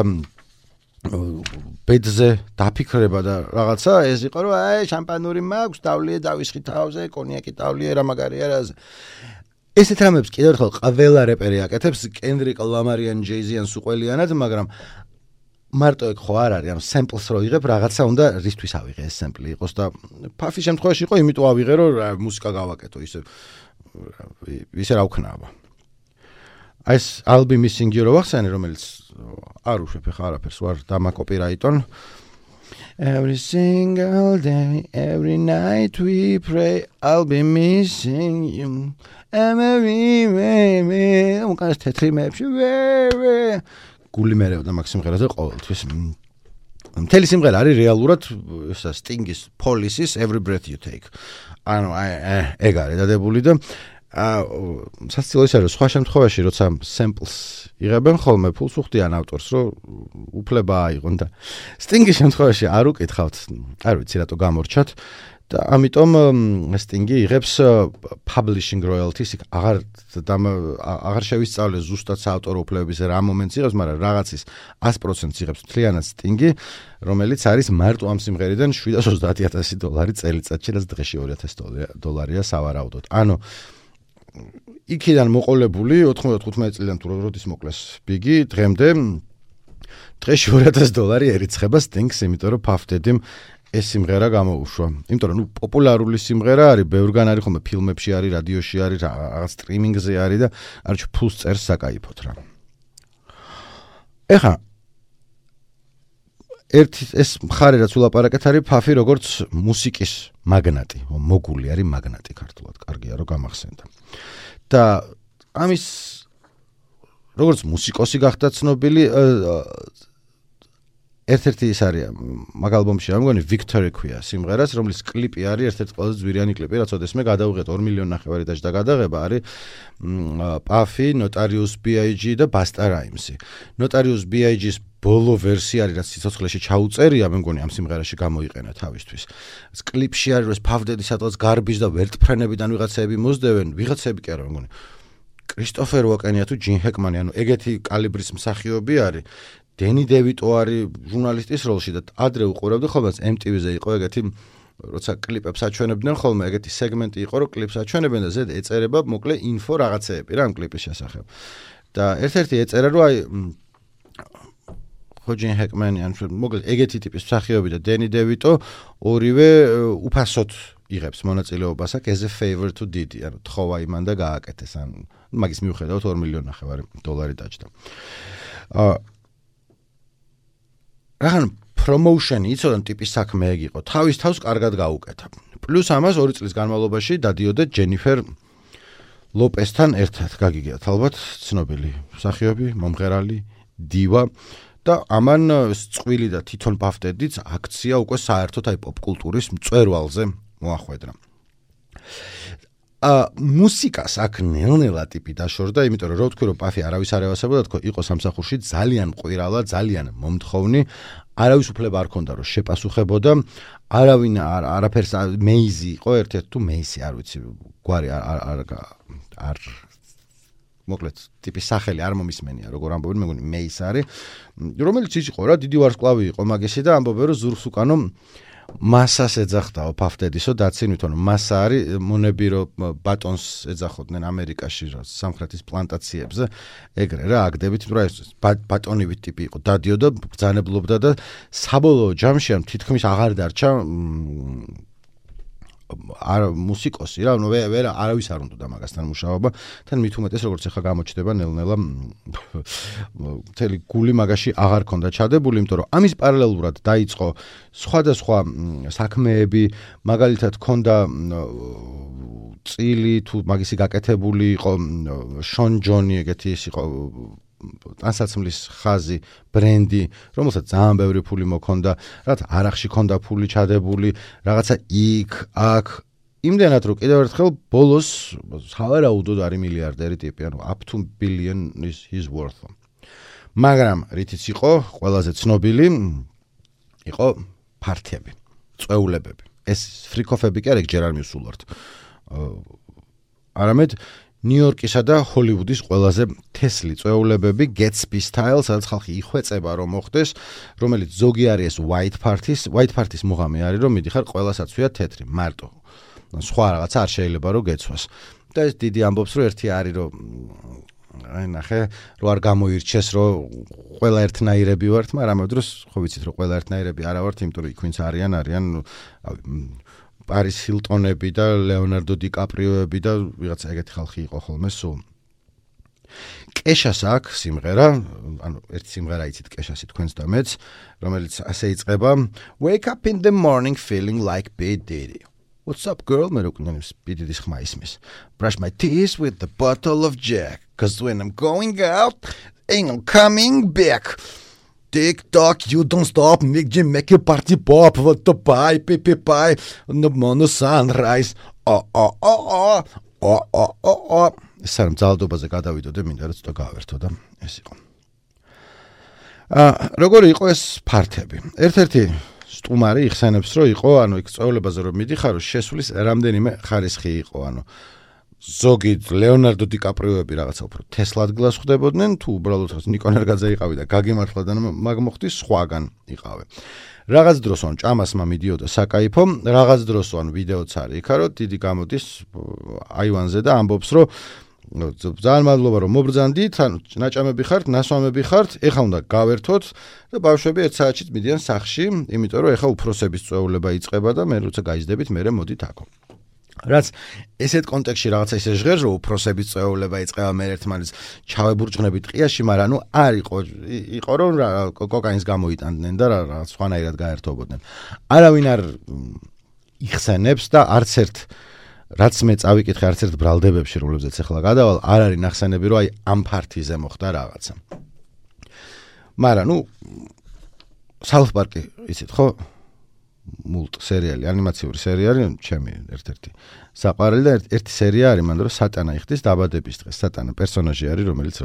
ბედზე დაფიქრება და რაღაცა ეს იყო რომ აი შამპანური მაქვს დავლიე დავისხი თავზე კონიაკი დავლიე რა მაგარია რა ესეთ რამებს კიდევ ერთხელ ყველა რეპერი აკეთებს კენდრიკ ლამარი ან ჯეიზი ან სუყველიანად მაგრამ მარტო ეგ ხო არ არის ამ სემპლს რო იღებ რაღაცა უნდა რისთვის ავიღე ეს სემპლი იყოს და ფაფის შემთხვევაში იყო იმიტომ ავიღე რომ მუსიკა გავაკეთო ისე რა ვქნავა ეს I'll Be Missing You რო ვახსენე რომელიც არ უშვებ ხა არაფერს ვარ დამაკოპირაიტონ Every single day every night we pray I'll be missing you every way უკანეს თეთრი მეებში გული მერევდა მაგ სიმღერაზე ყოველთვის მთელი სიმღერა არის რეალურად ესა Sting-ის Police-ის Every Breath You Take ანუ ეგ არის დადებული და სასწავლო ის არის სხვა შემთხვევაში როცა samples იღებენ ხოლმე ფულს უხდიან ავტორს რომ უფლება აიღონ და Sting-ის შემთხვევაში არ უკითხავთ არ ვიცი რატო გამორჩათ და ამიტომ Sting-ი იღებს publishing royalties აღარ შევისწავლე ზუსტად საავტორო უფლებების რა მომენტს იღებს მაგრამ რაღაცის 100% იღებს მთლიანად Sting-ი რომელიც არის მარტო ამ სიმღერიდან $730,000 წელიწადში რაც დღეში $2,000 სავარაუდოდ ანუ იქიდან მოყოლებული 95 წლიდან თუ როდის მოკლეს ბიგი დღემდე დღეში $2,000 ერიცხება Sting-ს იმიტომ რომ Puff Daddy-მ ეს სიმღერა გამოუშვა იმიტომ რომ პოპულარული სიმღერა არის ბევრგან არის ხოლმე ფილმებში არის რადიოში არის რაღაც სტრიმინგზე არის და არჩ ფულს წერს საკაიფოთ რა ეხა ეს მხარე რაც ულაპარაკეთ არის ფაფი როგორც მუსიკის მაგნატი, მოგული არის მაგნატი ქართულად, კარგია რომ გამახსენდა. და ამის როგორც მუსიკოსი გახდა ცნობილი ერთ-ერთი ის არის მაგ ალბომში რა მგონი Victory ქვია სიმღერას, რომლის კლიპი არის ერთ-ერთი ყველაზე ძვირიანი კლიპი, რაც ოდესმე გადავიღეთ 2 მილიონი ნახევარი და გადაღება არის Puffy, Notorious B.I.G და Busta Rhymes. Notorious B.I.G-ს ბოლო ვერსია არის რაც სიცოცხლეში ჩაუწერია, მე მგონი ამ სიმღერაში გამოიყენა თავისთვის. კლიპში არის რომ Puff Daddy სადღაც გარბის და ვერტფრენებიდან ვიღაცები მოსდევენ, ვიღაცები კი არა, მე მგონი კრისტოფერ უოკენია თუ ჯინ ჰეკმანი, ანუ ეგეთი კალიბრის მსახიობი არის. დენი დევიტო არის ჟურნალისტის როლში და ადრე უყურებდი ხოლმე MTV-ზე იყო ეგეთი როცა კლიპებს აჩვენებდნენ ხოლმე ეგეთი სეგმენტი იყო რომ კლიპს აჩვენებენ და ზედ ეწერება მოკლე ინფო რაღაცეები რა ამ კლიპის შესახებ. და ერთ-ერთი ეწერა რომ აი ხოჯინ ჰეკმანი ან მოკლედ ეგეთი ტიპის მსახიობი და დენი დევიტო ორივე უფასოდ იღებს მონაწილეობას აქ as a favor to Diddy, ანუ თხოვა იმან და გააკეთეს ან მაგის მიუხედავად 2 მილიონი ნახევარი დოლარი დაჯდა. რახან პრომოუშენი იცოდან ტიპის საქმე ეგ იყო, თავის თავს კარგად გაუკეთა. პლუს ამას 2 წლის განმავლობაში დადიოდა ჯენიფერ ლოპესთან ერთად, გაგიგიათ ალბათ, ცნობილი მსახიობი, მომღერალი, დივა და ამან წყვილი და თვითონ Puff Daddy-ც აქცია უკვე საერთოდ აი პოპკულტურის მწვერვალზე მოახვედრა. მუსიკას აქ ნელ-ნელა ტიპი დაშორდა, იმიტომ რომ თქვი რომ Puffy არავის არ ევასებოდა, თქო იყო სამსახურში ძალიან ყვირალა, ძალიან მომთხოვნი, არავის უფლება არ ჰქონდა რომ შეპასუხებოდა, არავინ არაფერს მეიზი იყო ერთ-ერთი თუ მეისი არ ვიცი, გვარი არ მოკლედ ტიპის სახელი არ მომისმენია, როგორ ამბობენ, მე მგონი მეის არის, რომელიც ის იყო რა, დიდი ვარსკვლავი იყო მაგისი და ამბობენ რომ ზურგს უკანო მასას ეძახდაო Puff Daddy-სო დაცინვით, ანუ მასა არის მონები რომ ბატონს ეძახოდნენ ამერიკაში სამხრეთის პლანტაციებზე, ეგრე რა აგდებით, რომ ეს ბატონივით ტიპი იყო, დადიოდა, ბრძანებლობდა და საბოლოო ჯამში ამ თითქმის აღარ დარჩა მუსიკოსი რა, ნუ ვერ არავის არ უნდა მაგასთან მუშაობა, თან მით უმეტეს როგორც ახლა გამოჩნდება ნელ-ნელა მთელი გული მაგაში აღარ ქონდა ჩადებული, იმიტომ რომ ამის პარალელურად დაიწყო სხვადასხვა საქმეები, მაგალითად ქონდა წილი თუ მაგისი გაკეთებული იყო შონ ჯონი ეგეთი ის იყო ტანსაცმლის ხაზი, ბრენდი, რომელსაც ძალიან ბევრი ფული მოქონდა, რაც არახში ქონდა ფული ჩადებული, რაღაცა იქ, აქ, იმდენად რომ კიდევ ერთხელ ბოლოს სავარაუდოდ არის მილიარდერი ტიპი, ანუ up to billion is his worth. მაგრამ რითიც იყო, ყველაზე ცნობილი იყო ფართიები, წვეულებები. ეს ფრიკოფები კი არ ეგ ჯერ არ მივსულვართ. არამედ ნიუ-იორკისა და ჰოლივუდის ყველაზე თესლი წვეულებები Gatsby style, სადაც ხალხი იხვეწება რომ მოხდეს, რომელიც ზოგი არის ეს white party-ს მუღამი არის რომ მიდიხარ ყველასაცვია თეთრი, მარტო. სხვა რაღაცა არ შეიძლება რომ გეცვას. და ეს დიდი ამბობს რომ ერთი არის რომ აი ნახე, რომ არ გამოირჩეს რომ ყველა ერთნაირები ვართ, მაგრამ ამ დროს ხო ვიცით რომ ყველა ერთნაირები არა ვართ, იმიტომ რომ იქ ვინც არიან Paris Hiltonები და Leonardo DiCaprioები და ვიღაცა ეგეთი ხალხი იყო ხოლმე სულ. კეშას აქვს სიმღერა, ანუ ერთი სიმღერა იცით კეშასი თქვენს და მეც, რომელიც ასე იწყება Wake up in the morning feeling like P. Diddy. What's up girl? მე როკნანი P. Diddy-ს ხმა ისმის. Brush my teeth with the bottle of Jack, cause when I'm going out, ain't no coming back. TikTok, you don't stop, make a party pop, what the pie, pie, no mono sunrise. სამ ძალდობაზე გადავიდოდე, მინდა რომ ცოტა გავერთო და ეს იყო. როგორი იყო ეს ფართები? ერთ-ერთი სტუმარი იხსენებს, რომ იყო, ანუ იქ წვეულებაზე რომ მიდიხარო, შესulis რამდენიმე ხარისხი იყო, ანუ ზოგი ლეონარდო დიკაპრიოები რაღაცა უფრო თესლადგილას ხვდებოდნენ, თუ უბრალოდ ნიკონერგაძე იყავი და გაგიმართლა და მაგ მოხდი სხვაგან იყავე. რაღაც დროს ან ჭამასმა მიდიოდა საკაიფო, რაღაც დროს ან ვიდეოც არის იქა, რომ დიდი გამოდის აივანზე და ამბობს, რომ ძალიან მადლობა რომ მობრძანდით, ანუ ნაჭამები ხართ, ნასვამები ხართ, ეხა უნდა გავერთოთ და ბავშვები 1 საათში მიდიან სახლში, იმიტომ რომ ეხა უფროსების წვეულება იწყება და მე როცა გაიზდებით, მე მოდით აქო. რაც ესეთ კონტექსტში რაღაცა ისე ჟღერს, რომ უფროსების წვეულება იწყება მე ერთმანეთს ჩავებურჭნებით ტყიაში, მაგრამ არ იყო რომ კოკაინს გამოიტანდნენ და რაღაც სხვანაირად გაერთობოდნენ. არავინ არ იხსენებს და არც ერთ რაც მე წავიკითხე არც ერთ ბრალდებებში, რომლებზეც ახლა გადავალ, არ არის ნახსენები, რომ აი ამ ფართიზე მოხდა რაღაცა. მაგრამ South Park-ი, იცით ხო? მულტ სერიალი, ანიმაციური სერიალი, ჩემი ერთ-ერთი საყვარელი და ერთი სერია არის, მანდ რომ სატანა იხდის დაბადების დღეს. სატანა პერსონაჟი არის, რომელიც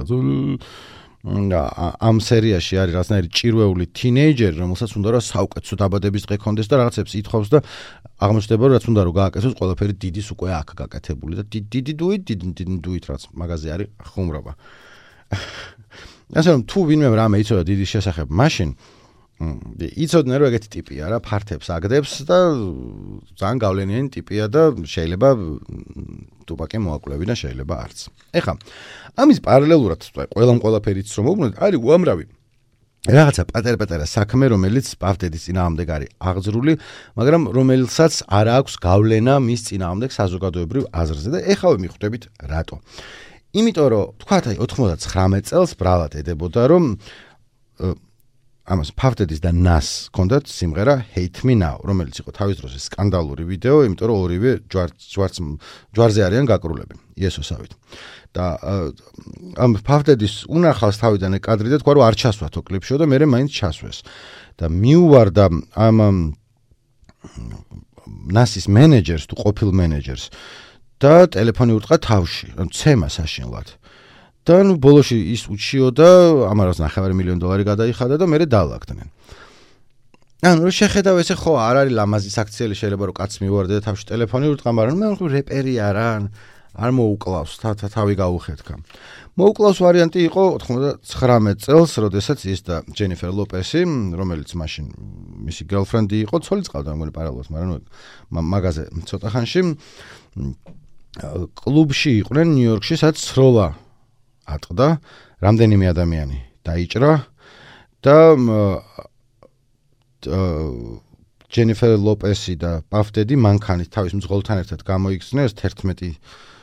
ამ სერიაში არის რაღაცნაირი ჭირვეული თინეიჯერი, რომელსაც უნდა რომ საუკეთესო დაბადების დღე ქონდეს და რაღაცებს ითხოვს და აღმოჩნდება რომ რაც უნდა რომ გააკეთოს, ყველაფერი დიდის უკვე აქ გაკეთებული და დიდი დუით რაც მაღაზია არის ხუმრობა. ასე რომ თუ ვინმე რამე იცოდა დიდის შესახებ, მაშინ იცოდნენ რომ ეგეთი ტიპია რა, ფართებს აგდებს და ძალიან გავლენიანი ტიპია და შეიძლება ტუპაკი მოაკლევი და შეიძლება არც. ეხლა ამის პარალელურად ყველაფერიც რომ მოვუბრუნოთ, არის უამრავი რაღაცა პატარ-პატარა საქმე, რომელიც პავდედის წინააღმდეგ არის აღძრული, მაგრამ რომელსაც არ აქვს გავლენა მის წინააღმდეგ საზოგადოებრივ აზრზე და ეხლა მივხვდებით რატო. იმიტომ რომ თქვათ აი 99 წელს ბრალად ედებოდა რომ ამას ფავდედის და ნას ჰქონდათ სიმღერა Hate Me Now, რომელიც იყო თავის დროზე სკანდალური ვიდეო, იმიტომ რომ ორივე ჯვარზე არიან გაკრულები, იესოსავით. და ამ ფავდედის უნახავს თავიდან კადრი და თქვა რომ არ ჩასვათო კლიპშო და მე მაინც ჩასვეს. და მიუვარდა ამ ნასის მენეჯერს თუ ყოფილ მენეჯერს და ტელეფონი ურტყა თავში, ცემა საშინლად. და ბოლოში ის უჩიოდა, ამას $9 მილიონ გადაიხადა და მე დაალაგდნენ. ანუ შეხედავ ესე ხო არ არის ლამაზი საქციელი, შეიძლება რომ კაც მივარდე და თავში ტელეფონი ურტყა, მაგრამ მე რეპერი არ მოუკლავს, თავი გაუხეთქა. მოუკლავს ვარიანტი იყო 99 წელს, როდესაც ის და ჯენიფერ ლოპესი, რომელიც მაშინ მისი გერლფრენდი იყო, ცოლი წავდა მგონი პარალელს, მაგრამ მაგაზე ცოტა ხანში კლუბში იყვნენ ნიუ-იორკში, სადაც სროლა ატყდა, რამდენიმე ადამიანი დაიჭრა და ჯენიფერ ლოპესი და პავდედი მანქანით თავის მძღოლთან ერთად გამოიქცნენ 11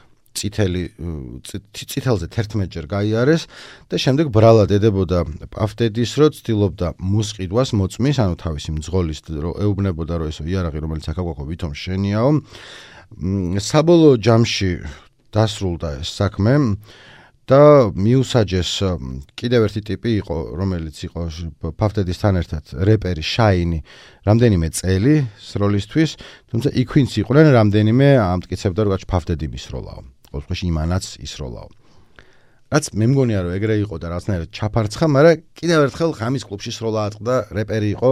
წითელზე 11 ჯერ გაიარეს და შემდეგ ბრალად ედებოდა პავდედის რო ცდილობდა მოსყიდვას მოწმის, ანუ თავისი მძღოლის რო ეუბნებოდა რომ ესო იარაღი რომელიც აქ აგვაყო ვითომ შენიაო. საბოლოო ჯამში დასრულდა ეს საქმე და მიუსაჯეს კიდევ ერთი ტიპი იყო, რომელიც იყო ფავდედისთან ერთად რეპერი შაინი რამდენიმე წელი სროლისთვის, თუმცა იქ ვინც იყვნენ რამდენიმე ამტკიცებდა რომ ფავდედი მისროლაო. ყოველთვის იმანაც ისროლაო. რაც მე მგონია რომ ეგრე იყო და რაღაცნაირად ჩაფარცხა, მაგრამ კიდევ ერთხელ ხამის კლუბში სროლა ატყდა, რეპერი იყო,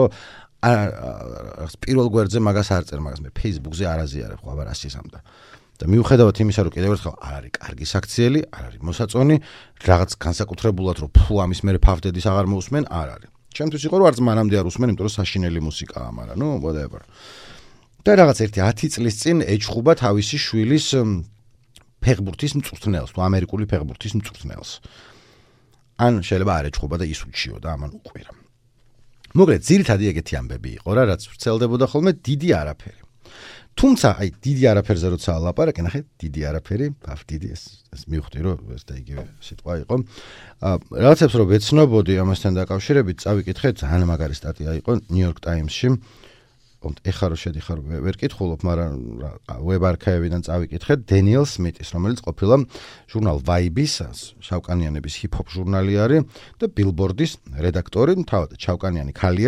პირველ გვერდზე მაგას არ წერ, მაგას მე Facebook-ზე არ აზიარებ, ხო აბა რას ისამდა. და მიუხედავად იმისა, რომ კიდევ ერთხელ არ არის კარგი საქციელი, არ არის მოსაწონი, რაღაც განსაკუთრებულად რომ ამის მერე ფავდედის აღარ მოусმენ, არ არის. ჩემთვის იყო რომ არც მანამდე არ უსმენ, იმიტომ რომ საშინელი მუსიკაა, მაგრამ whatever. და რაღაც ერთი 10 წლის წინ ეჩხუბა თავისი შვილის ფეხბურთის მწვრთნელს, თუ ამერიკული ფეხბურთის მწვრთნელს. ან შეიძლება არ ეჩხუბა და ის უჩიოდა, ამან უყვირა. მოკლედ, ძირითადი ეგეთი ამბები იყო რა, რაც ვრცელდებოდა ხოლმე დიდი არაფერი. თუმცა, აი, დიდი არაფერზე როცა ლაპარაკი, ნახე, დიდი არაფერი, დიდი ეს მივხვდი, რომ ეს და იგივე სიტყვა იყო. რაღაცებს რომ ვეცნობოდი ამასთან დაკავშირებით, წავიკითხე, ძალიან მაგარი სტატია იყო New York Times-ში. ეხლა რო შედიხარ ვერ კითხულობ, მაგრამ web archive-დან წავიკითხე დენიელ სმიტის, რომელიც ყოფილა ჟურნალ Vibe-ის, შავკანიანების ჰიპ-ჰოპ ჟურნალი არის და Billboard-ის რედაქტორი, თავად შავკანიანი ქალია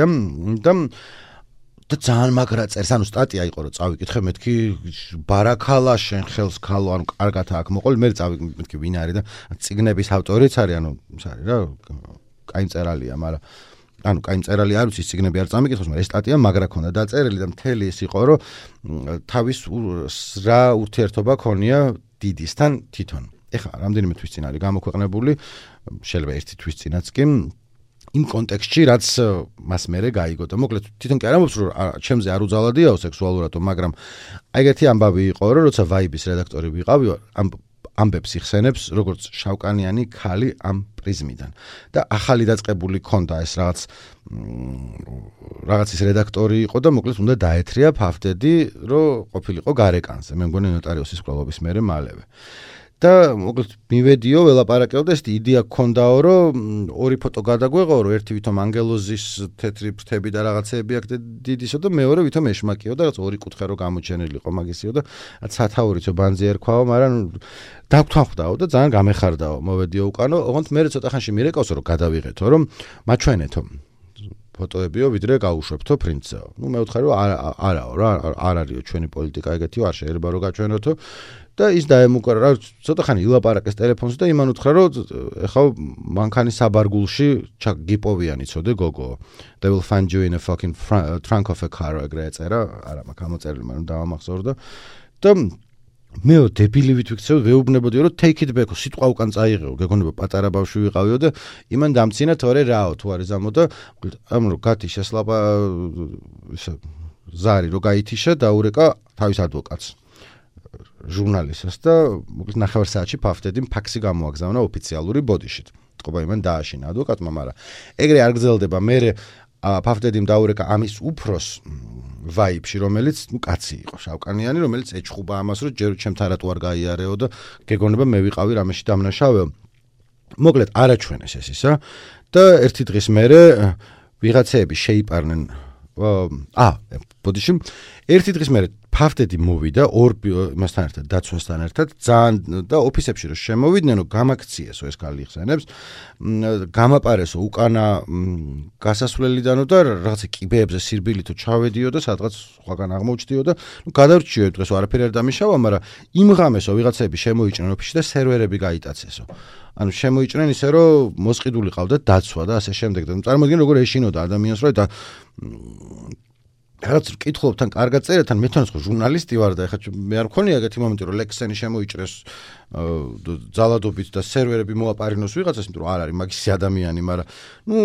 და ძალიან მაგრა წერს, ანუ სტატია იყო რომ წავიკითხე, მეთქი ბარაქალა შენ ხელს ქალო, ანუ კარგად აქ მოყოლ, მე წავიკითხე ვინ არის და წიგნების ავტორიც არის, ანუ ის არის რა, კაი მწერალია, მაგრამ ანუ კაი მწერალი არ ვიცი, ციგნები არ წამიკითხოს, მაგრამ ეს სტატია მაგრა ქონდა დაწერილი და მთელი ის იყო, რომ თავის რა ურთიერთობა ქონია დიდისთან თვითონ. ეხლა რამდენიმე თვის წინ არის გამოქვეყნებული, შეიძლება ერთი თვის წინაც კი იმ კონტექსტში, რაც მას მერე გაიგო და მოკლედ თვითონ კი არ ამბობს, რომ ჩემზე არ უძალადიაო სექსუალურადო, მაგრამ ეგეთი ამბავი იყო, რომ როცა Vibe-ის რედაქტორი ვიყავი, ამბებს იხსენებს როგორც შავკანიანი ქალი ამ პრიზმიდან და ახალი დაწყებული ქონდა ეს რაღაც ის რედაქტორი იყო და მოკლედ უნდა დაეთრია ფავდედი რომ ყოფილიყო გარეკანზე მე მგონი ნოტარიუსის კვლავობის მერე მალევე და მოკლედ მივედიო ველაპარაკეო და ეს იდეა გქონდაო რომ ორი ფოტო გადაგვეღო რომ ერთი ვითომ ანგელოზის თეთრი ფრთები და რაღაცეები აქ დიდისო და მეორე ვითომ ეშმაკიო და რაღაც ორი კუთხე რო გამოჩენილიყო მაგისიო და სათაურიცო ბანძი ერქვაო მაგრამ დაგთვალხდაო და ძალიან გამეხარდაო მოვედიო უკანო ოღონდ მე ცოტა ხანში მირეკავსო რომ გადავიღეთო რომ მაჩვენეთო ფოტოებიო ვიდრე გაუშვებთო პრინცსაო ნუ მე ვთხარი რომ არაო რა არ არისო ჩვენი პოლიტიკა ეგეთიო არ შეიძლება რომ გაჩვენოთო და ის დაემუქრა რა ცოტა ხანი ილაპარაკეს ტელეფონზე და იმან უთხრა რომ ეხლა მანქანის საბარგულში გიპოვიანი ცოდე გოგო they will find you in a fucking trunk of a car ეგრე ეწერა არა მაგ გამოწერილი მაგრამ დავამახსოვრდა და მე დებილივით ვიქცევ ვეუბნებოდიო რომ take it back სიტყვა უკან წაიღეო გეგონება პატარა ბავშვი ვიყავიო და იმან დამცინა თორე რაო თუ არის ამო და ამ რო გათიშა სლაპა ზარი რო გაითიშა დაურეკა თავის ადვოკატს ჟურნალისტს და მოკლედ ნახევარ საათში ფავდედიმ ფაქსი გამოაგზავნა ოფიციალური ბოდიშით. თქობა იმან დააშინა ადვოკატმა, მაგრამ ეგრე არ გრძელდება. მე ფავდედიმ დაურეკა ამის უფროს ვაიბში, რომელიც კაცი იყო, შავკანიანი, რომელიც ეჩხუბა ამას, რომ ჯერ ჩემთან რატო არ გაიარეო და გეგონება მე ვიყავი რამეში დამნაშავეო. მოკლედ არაჩვენეს ეს ისა და ერთი დღის მერე ვიღაცეები შეიპარნენ ბოდიში ერთი დღის მერე ფავდედი მოვიდა ორ იმასთან ერთად დაცვასთან ერთად ძალიან და ოფისებში რომ შემოვიდნენ გამაქციესო ეს ქალი იხსენებს გამაპარესო უკანა გასასვლელიდანო და რაღაცა კიბეებზე სირბილითო ჩავედიო და სადღაც სხვაგან აღმოჩდიო და გადარჩიო დღეს არაფერი არ დამიშავა მაგრამ იმ ღამესო ვიღაცები შემოიჭრნენ ოფისში და სერვერები გაიტაცესო ანუ შემოიჭრნენ ისე რომ მოსყიდული ყავდა დაცვა და ასე შემდეგ და წარმოიდგინე როგორ ეშინოდა ადამიანს რომ და რაღაც კითხულობთან კარგად წერეთთან მე თან ხო ჟურნალისტი ვარ და ეხლა მე არ მქონია ეგეთი მომენტი რომ ლექსენი შემოიჭრეს ძალადობით და სერვერები მოაპარინოს ვიღაცას იმიტომ რომ არ არის მაგისი ადამიანი მაგრამ ნუ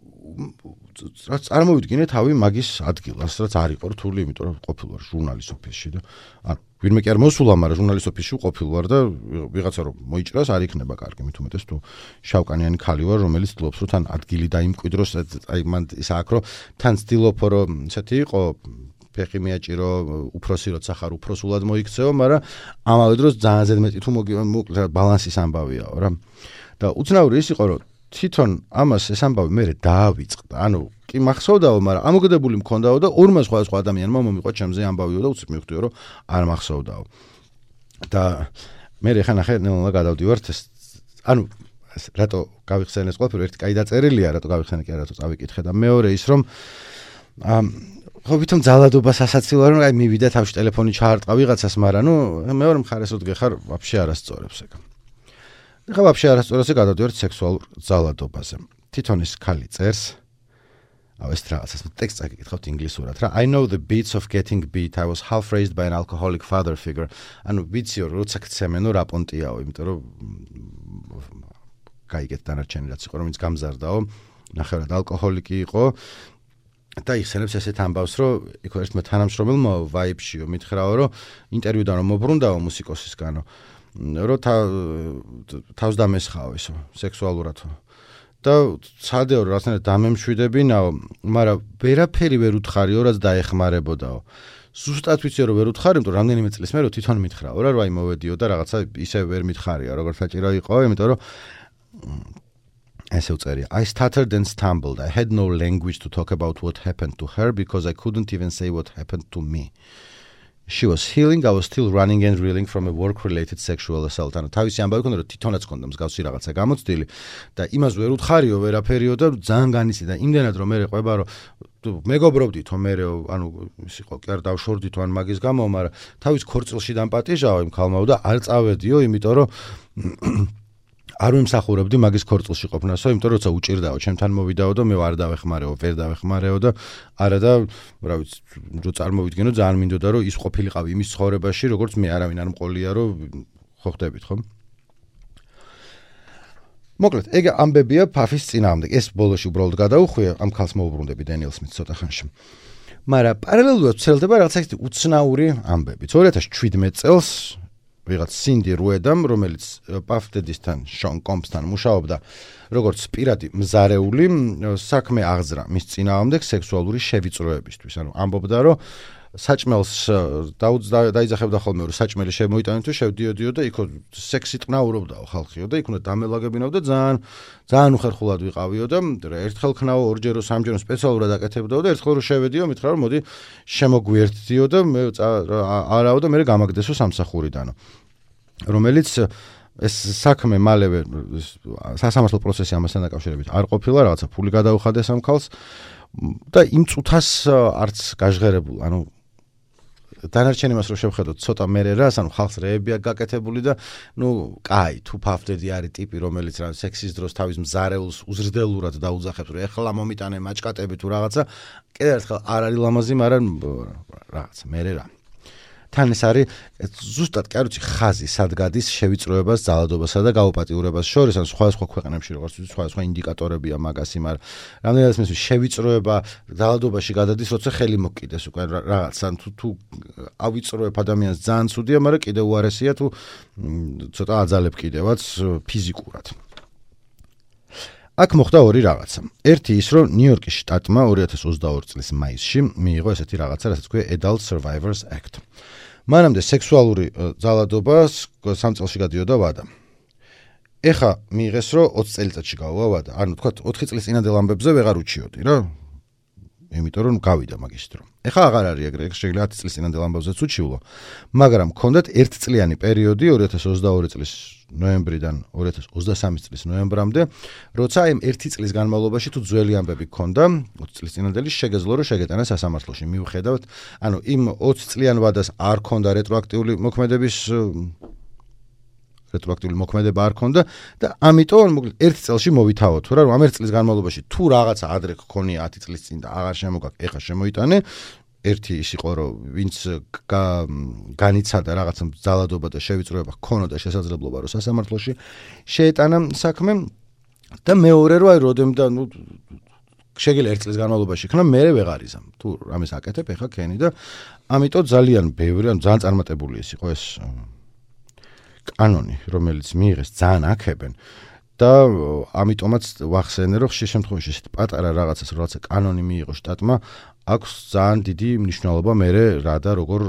რაც წარმოვიდგინე თავი მაგის ადგილას რაც არ იყო რთული იმიტომ რომ ყოფილვარ ჟურნალის ოფისში და ანუ ვინმე კი არ მოსულა მაგრამ ჟურნალის ოფისში ყოფილვარ და ვიღაცა რომ მოიჭრას არ იქნება კარგი მით უმეტეს თუ შავკანიანი ქალი ვარ რომელიც ცდილობს რომ თან ადგილი დაიმკვიდროს აი მან ის აქ რომ თან ცდილობ რომ ისეთი იყო ფეხი მიაჭირო უფროსი როცა ხარ უფროსულად მოიქცეო მაგრამ ამავე დროს ძალიან ზედმეტი თუ ბალანსის ამბავიაო რა და უცნაური ის იყო რომ თვითონ ამას ეს ამბავი მე დაავიწყდა ანუ კი მახსოვდაო მაგრამ ამოგდებული მქონდაო და ორმა სხვა ადამიანმა მომიყვა ჩემზე ამბავიო და უცებ მივხვდიო რომ არ მახსოვდაო და მე ხა ნახე ნელა გადავდივართ ანუ რატო გავიხსენეს ყველაფერი ერთი კაი დაწერილია რატო გავიხსენე კი რატო წავიკითხე და მეორე ის რომ ხო ვითომ ძალადობას ასაცილო რომ აი მივიდა თავში ტელეფონი ჩაარტყა ვიღაცას მაგრამ ნუ მეორე მხარეს რომ გეხარ ვაფშე არასწორებს ეგ ხა ვაფშე არასწორებს გადავდივართ სექსუალურ ძალადობაზე თვითონ ის ქალი წერს ეს რაღაცას ტექსტს აკითხავთ ინგლისურად რა I know the beats of getting beat I was half raised by an alcoholic father figure ანუ ვიციო როცა გცემენო რა პონტიაო იმიტომ რომ გაიგეთ დანარჩენი რაც იყო რომ ის გამზარდაო ნახევრად ალკოჰოლიკი იყო და იხსენებს ესეთ ამბავს რომ იქ ერთმა თანამშრომელმა ვაიბშიო მითხრაო რომ ინტერვიუდან რომ მობრუნდაო მუსიკოსისგანო რომ თავს დამესხაო ისო სექსუალურად და ცადეო რაღაცნაირად დამემშვიდებინაო მაგრამ ვერაფერი ვერ უთხარიო რაც დაეხმარებოდაო ზუსტად ვიციო რომ ვერ უთხარი იმიტომ რამდენიმე წლის მერე თვითონ მითხრაო რა აი მოვედიო და რაღაცა ისე ვერ მითხარია როგორც საჭირო იყო იმიტომ რომ ესე უწერია I stuttered and stumbled I had no language to talk about what happened to her because I couldn't even say what happened to me She was healing I was still running and reeling from a work related sexual assault ანუ თავისი ამბავი ქონდა რომ თვითონაც ქონდა მსგავსი რაღაცა გამოცდილი და იმას ვერ უთხარიო ვერაფერიო და ძალიან განიცდი და იმდენად რომ მე ყვება რომ მეგობრობდითო მე ანუ ის იყო კი არ დავშორდითო ან მაგის გამო მაგრამ თავის ქორწილში დამპატიჟაო იმ ქალმაო და არ წავედიო იმიტომ რომ არ ვიმსახურებდი მაგის ქორწილში ყოფნასო, იმიტომ რომ როცა უჭირდაო, ჩემთან მოვიდაო და მე ვერ დავეხმარეო და არა და რა ვიცი, რო წარმოვიდგენო, ძალიან მინდოდა რომ ის ყოფილიყავი იმის ცხოვრებაში, როგორც მე არავინ არ მყოლია, რომ ხო ხდებით, ხო? მოკლედ, ეგ ამბებია ფაფის წინააღმდეგ. ეს ბოლოში უბრალოდ გადაუხვია, ამ ქალს მოუბრუნდები დენიელ სმითს ცოტა ხანში. მაგრამ პარალელურად ვრცელდება რაღაცა უცნაური ამბები. 2017 წელს ვიღაც სინდი რუედამ, რომელიც პაფდედისთან, შონ კომპსთან მუშაობდა როგორც პირადი მზარეული, საქმე აღძრა მის წინააღმდეგ სექსუალური შევიწროებისთვის. ანუ ამბობდა, რომ საჭმელს დაიძახებდა ხოლმე, რომ საჭმელი შემოიტანე თუ შევდიოდიო და იქ სექსი ტყნაურობდაო ხალხიო და იქ უნდა დამელაგებინავ და ძალიან უხერხულად ვიყავიო და ერთხელ ქნაო, ორჯერო, სამჯერო სპეციალურად აკეთებდაო და ერთხელ რომ შევედიო, მითხრა რომ მოდი შემოგვიერთდიო და მე არაო და მე გამაგდესო სამსახურიდანო. რომელიც ეს საქმე მალევე სასამართლო პროცესი ამასთან დაკავშირებით არ ყოფილა, რაღაცა ფული გადაუხადეს ამ ქალს და იმ წუთას არც გაჟღერებულ, ანუ დანარჩენ იმას რომ შევხედოთ ცოტა მერე რას, ანუ ხალხს რეებია გაკეთებული და კაი, თუ ფავდედი არის ტიპი, რომელიც რა სექსის დროს თავის მზარეულს უზრდელურად დაუძახებს, რომ ეხლა მომიტანე მაჭკატები თუ რაღაცა, კიდევ ერთხელ არ არის ლამაზი, მაგრამ რაღაცა მერე რა. თან ეს არის ზუსტად კი არ ვიცი ხაზი სად გადის შევიწროებას, ძალადობასა და გაუპატიურებას შორის, ან სხვადასხვა ქვეყნებში როგორც ვიცი, სხვადასხვა ინდიკატორებია მაგასი, მაგრამ რამდენადაც მე შევიწროება ძალადობაში გადადის, როცა ხელი მოკიდეს უკვე რაღაც, ან თუ ავიწროებ ადამიანს ძალიან ცუდია, მაგრამ კიდევ უარესია თუ ცოტა აძალებ კიდევაც ფიზიკურად. აქ მოხდა ორი რაღაცა. ერთი ის, რომ ნიუ-იორკის შტატმა 2022 წლის მაისში მიიღო ესეთი რაღაცა, რასაც ქვია Adult Survivors Act. მანამდე სექსუალური ძალადობა 3 წელში გადიოდა ვადა. ეხა მიიღეს, რომ 20 წელიწადში გავა ვადა. ანუ თქვა 4 წლის წინანდელ ამბებზე ვეღარ უჩიოდი რა. იმიტომ რომ გავიდა მაგის დრო. ეხა აღარ არის ეგრე, შეიძლება 10 წლის წინანდელ ამბებზეც უჩივლო. მაგრამ მქონდათ 1 წლიანი პერიოდი 2022 წლის ნოემბრიდან 2023 წლის ნოემბრამდე, როცა იმ 1 წლის განმავლობაში თუ ძველი ამბები გქონდა, 20 წლის წინანდელი შეგეძლო რომ შეგეტანა სასამართლოში. მიუხედავად, ანუ იმ 20 წლიან ვადას არ ქონდა რეტროაქტიული მოქმედება არ ქონდა და ამიტომ მოკლედ 1 წელში მოვითავოთ რა, რომ ამ 1 წლის განმავლობაში თუ რაღაცა ადრე გქონია 10 წლის წინ და აღარ შემოგაკ, ეხა შემოიტანე. ერთი ის იყო, რომ ვინც განიცადა რაღაცა ძალადობა და შევიწროება ჰქონოდა შესაძლებლობა, რომ სასამართლოში შეეტანა საქმე და მეორე რომ აი როდემ და შეგიძლია 1 წლის განმავლობაში იქნა, მე ვეღარ იზამ. თუ რამეს აკეთებ, ეხა ქენი და ამიტომ ძალიან ბევრი, ან ძალიან წარმატებული ის იყო ეს კანონი, რომელიც მიიღეს ძალიან აქებენ და ამიტომაც ვახსენე, რომ ხშირ შემთხვევაში ესეთ პატარა რაღაცას, როცა კანონი მიიღო შტატმა, აქვს ძალიან დიდი მნიშვნელობა მერე რა და როგორ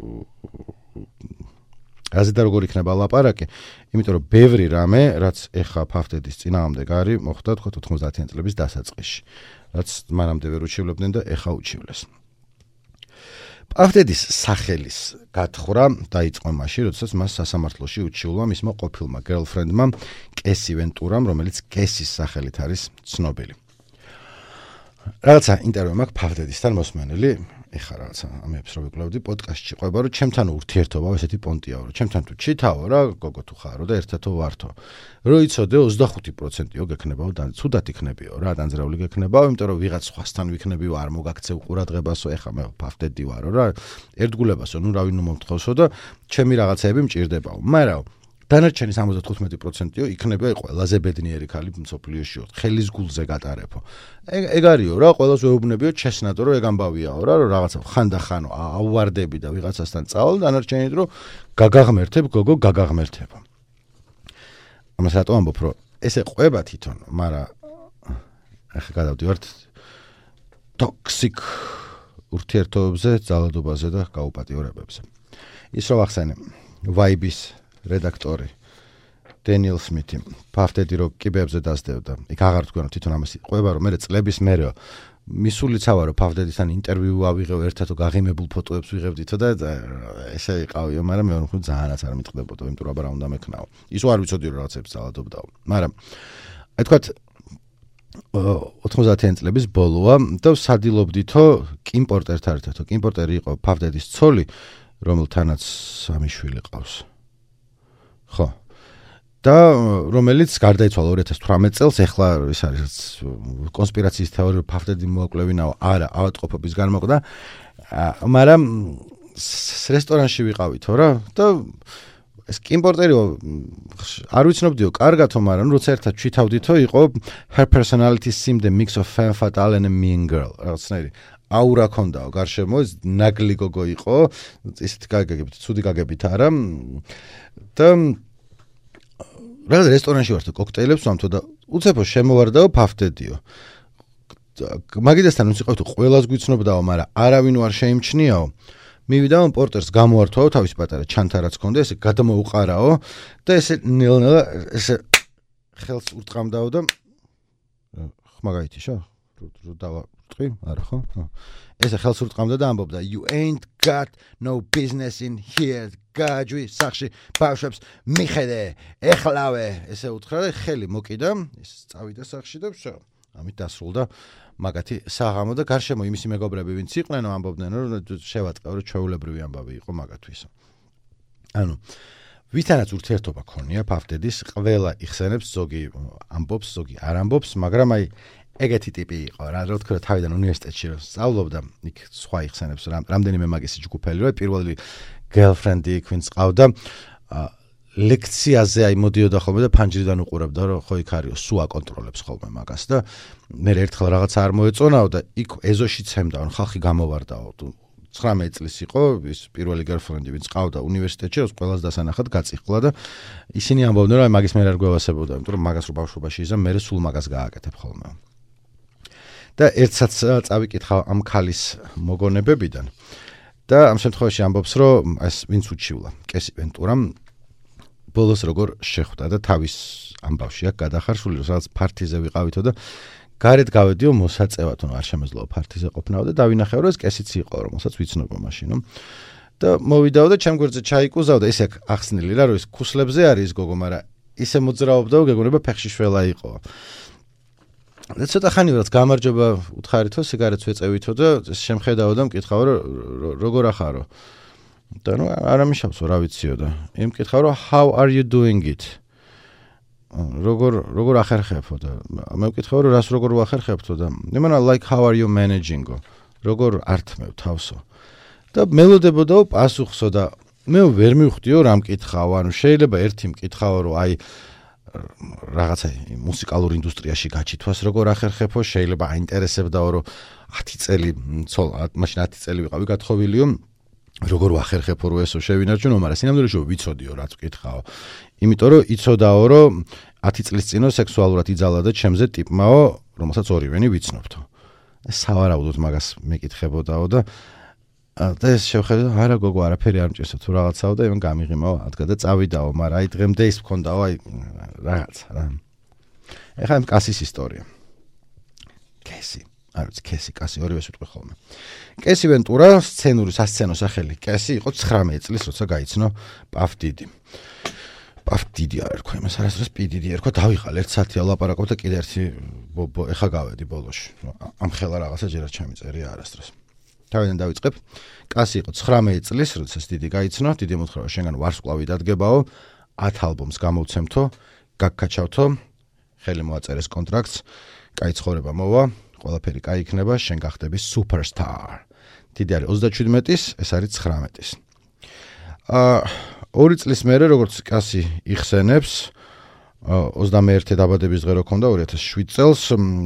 იქნება ლაპარაკი, იმიტომ რომ ბევრი რამე, რაც ეხა ფავდედის წინააღმდეგ არის, მოხდა თქვა 90-იან წლების დასაწყისში, რაც მანამდე ვერ უჩივლებდნენ და ეხა უჩივლეს. პავდედის სახელის გათხრა დაიწყო მაშინ, როდესაც მას სასამართლოში უჩივლვა მისმა ყოფილმა გერლფრენდმა კესი ვენტურამ, რომელიც კესის სახელით არის ცნობილი. რაღაცა ინტერვიუ მაქვს ფავდედისთან მოსმენელი, ეხა რაღაცა ამებს რო ვიკვლევდი პოდკასტში ყვება, რომ ჩემთან ურთიერთობა ესეთი პონტიაო, რომ ჩემთან თუ ჩითაო რა, გოგო თუ ხარო და ერთადო ვართო. რო იცოდე 25%-იო გექნებაო და ცუდად იქნებიო რა, დანძრეული გექნებაო, იმიტომ რომ ვიღაც სხვასთან ვიქნებიო, არ მოგაქცევ ყურადღებასო, ეხა მე ფავდედი ვარო რა, ერთგულებასო, ნუ რავი ნუ მომთხოვსო და ჩემი რაღაცეები მჭირდებაო. მაგრამ დანარჩენი 75%-იო იქნება ყველაზე ბედნიერი ქალი მსოფლიოშიო, ხელის გულზე გატარებო. ეგ არისო რა, ყველას ვეუბნებიო ჩესნატო, რომ ეგ ამბავიაო რა, რომ რაღაცა ხანდახანო აუვარდები და ვიღაცასთან წავალ, დანარჩენით რომ გაგაღმერთებ, გოგო გაგაღმერთებო. ამას რატო ამბობ, რომ ესე ყვება თვითონ, მაგრამ ახლა გადავდივართ ტოქსიკ ურთიერთობებზე, ძალადობაზე და გაუპატიურებებზე. ის რომ ახსენე, ვაიბის რედაქტორი დენიელ სმითი ფავდედი რო კიბეებზე დასდევდა. იქ აღარ თქვენ თვითონ ამას ყვება, რომ მე წლების მერე მისულიცავა რომ ფავდედისთან ინტერვიუ ავიღებ, ერთადო გაღიმებულ ფოტოებს ვიღებდითო და ესე იყავიო, მაგრამ მე ვთქვი ძალიანაც არ მიტყდებოდა, იმიტომ რომ აბა რა უნდა მეკნაო. ისო არ ვიცოდი რომ რაღაცებს ძალადობდაო. მაგრამ აი თქვათ 90-იან წლების ბოლოა და სადილობდითო კიმ პორტერთან ერთად. კიმ პორტერი იყო ფავდედის ცოლი, რომელთანაც 3 შვილი ყავს. ხო. და რომელიც გარდაიცვალა 2018 წელს, ეხლა ის არის კონსპირაციის თეორია, ფავდედი მოაკლევინაო, არა, ავადმყოფობის განმოყდა. მაგრამ რესტორანში ვიყავითო რა და ეს კიმ პორტერიო არ ვიცნობდიო კარგათო, მაგრამ როცა ერთად ჩვითავდითო, იყო her personality seemed a mix of femme fatale and a mean girl. რაღაცნაირი აურა ქონდაო გარშემო, ნაგლი გოგო იყო, ისეთი გაგებით, ცუდი გაგებით არა და რაღაც რესტორანში ვარ და კოქტეილებს ვამთო და უცებო შემოვარდაო ფავდედიო. მაგიდასთან ვინც იყავთ ყველას გვიცნობდაო, მაგრამ არავინ არ შეიმჩნიაო. მივიდაო პორტერს გამოართვაო თავის პატარა ჩანთა რაც ქონდა, ესე გადმოუყარაო და ესე ნელ-ნელა ესე ხელს ურტყამდაო და მაგაითიშო? დავარტყი? არა ხო? ესე ხელს ურტყამდა და ამბობდა you ain't got no business in here. გაჯვი სახში ბავშვებს მიხედე ეხლავე ესე უთხრა და ხელი მოკიდა ის წავიდა სახში და ვსო ამით დასრულდა მაგათი საღამო და გარშემო იმისი მეგობრები ვინც იყვნენ ამბობდნენ რომ შევატყევ რომ ჩვეულებრივი ამბავი იყო მაგათთვის ანუ ვისთანაც ურთიერთობა ქონია ფავდედის ყველა იხსენებს ზოგი ამბობს ზოგი არ ამბობს მაგრამ აი ეგეთი ტიპი იყო რა თქმა უნდა თავიდან უნივერსიტეტში რომ სწავლობდა იქ სხვა იხსენებს რამდენიმე მაგისი ჯგუფელი რომ პირველი girlfriend-ი ვინც ყავდა ლექციაზე აი მოდიოდა ხოლმე და ფანჯრიდან უყურებდა რომ ხო იქ არისო სულ აკონტროლებს ხოლმე მაგას და მე ერთხელ რაღაცა არ მოეწონაო და იქ ეზოში ცემდა ან ხალხი გამოვარდაო 19 წლის იყო ის პირველი girlfriend-ი ვინც ყავდა უნივერსიტეტში როს ყველას დასანახად გაწიხლა და ისინი ამბობდნენ რომ აი მაგის მე არ გვევასებოდა იმიტომ რომ მაგას რო ბავშვობაში იზამ მე სულ მაგას გააკეთებ ხოლმე და ერთსაც წავიკითხავ ამ ქალის მოგონებებიდან და ამ შემთხვევაში ამბობს რომ ეს ვინც უჩივლა კესი ვენტურამ ბოლოს როგორ შეხვდა და თავის ამბავში აქ გადახარშული რომ რაღაც ფარტიზე ვიყავითო და გარეთ გავედიო მოსაწევად თუნ არ შემეძლო ფარტიზე ყოფნაო და დავინახე რომ ეს კესიც იყო რომელსაც ვიცნობო მაშინო და მოვიდაო და ჩემ გვერდზე ჩაიკუზავ და ისე ახსნილი რა რომ ის ქუსლებზე არის გოგო მაგრამ ისე მოძრაობდაო გეგონება ფეხში შველა იყო და ცოტა ხანი რაც გამარჯობა უთხარითო სიგარეტს ვეწევითო და შემხედაო და მკითხავ რომ როგორ ახარო და ნუ არამიშავსო რა ვიციო და იმკითხავ რომ how are you doing it როგორ ახერხებო და მე მკითხავ რომ რას როგორ ვახერხებთო და იმანა like how are you managing როგორ ართმევ თავსო და მელოდებოდაო პასუხსო და მე ვერ მივხვდიო რა მკითხავ ანუ შეიძლება ერთი მკითხავ რომ აი რაღაცა მუსიკალურ ინდუსტრიაში გაჩითვას როგორ ახერხებო შეიძლება აინტერესებდაო რომ 10 წელი მაშინ 10 წელი ვიყავი გათხოვილიო როგორ ვახერხებო რომ ესო შევინარჩუნო მაგრამ სინამდვილეში ვიცოდიო რაც ვკითხაო იმიტომ რომ იცოდაო რომ 10 წლის წინო სექსუალურად იძალა და ჩემზე ტიპმაო რომელსაც ორივენი ვიცნობთო სავარაუდოდ მაგას მეკითხებოდაო და ეს შევხედე არა გოგო არაფერი არ მჭირსო თუ რაღაცაო და იმან გამიღიმაო ადგა და წავიდაო მაგრამ აი დღემდე ის მქონდაო აი რაღაცა რა ეხლა ამ კასის ისტორია კესი არ ვიცი კესი კასი ორივეს ვიტყვი ხოლმე კესი ვენტურა სასცენო სახელი კესი იყო 19 წლის როცა გაიცნო პავდიდი არ ერქვა იმას არასდროს პიდიდი ერქვა დავიღალ 1 საათია ლაპარაკობ და კიდე ერთი ეხა გავედი ბოლოში ამ ხელა რაღაცა ჯერ არ ჩამიწერია არასდროს თავიდან დავიწყებ კასი იყო 19 წლის როცა დიდი გაიცნო დიდი მოთხრობა შენგან ვარსკვლავი დადგებაო 10 ალბომს გამოვცემთო გაგკაჩავთო ხელი მოაწერეს კონტრაქტს კაი ცხოვრება მოვა ყველაფერი კაი იქნება შენ გახდები superstar დიდი არის 37-ის ეს არის 19-ის 2 წლის მერე როგორც კასი იხსენებს 21 დაბადების დღე რო ქონდა 2007 წელს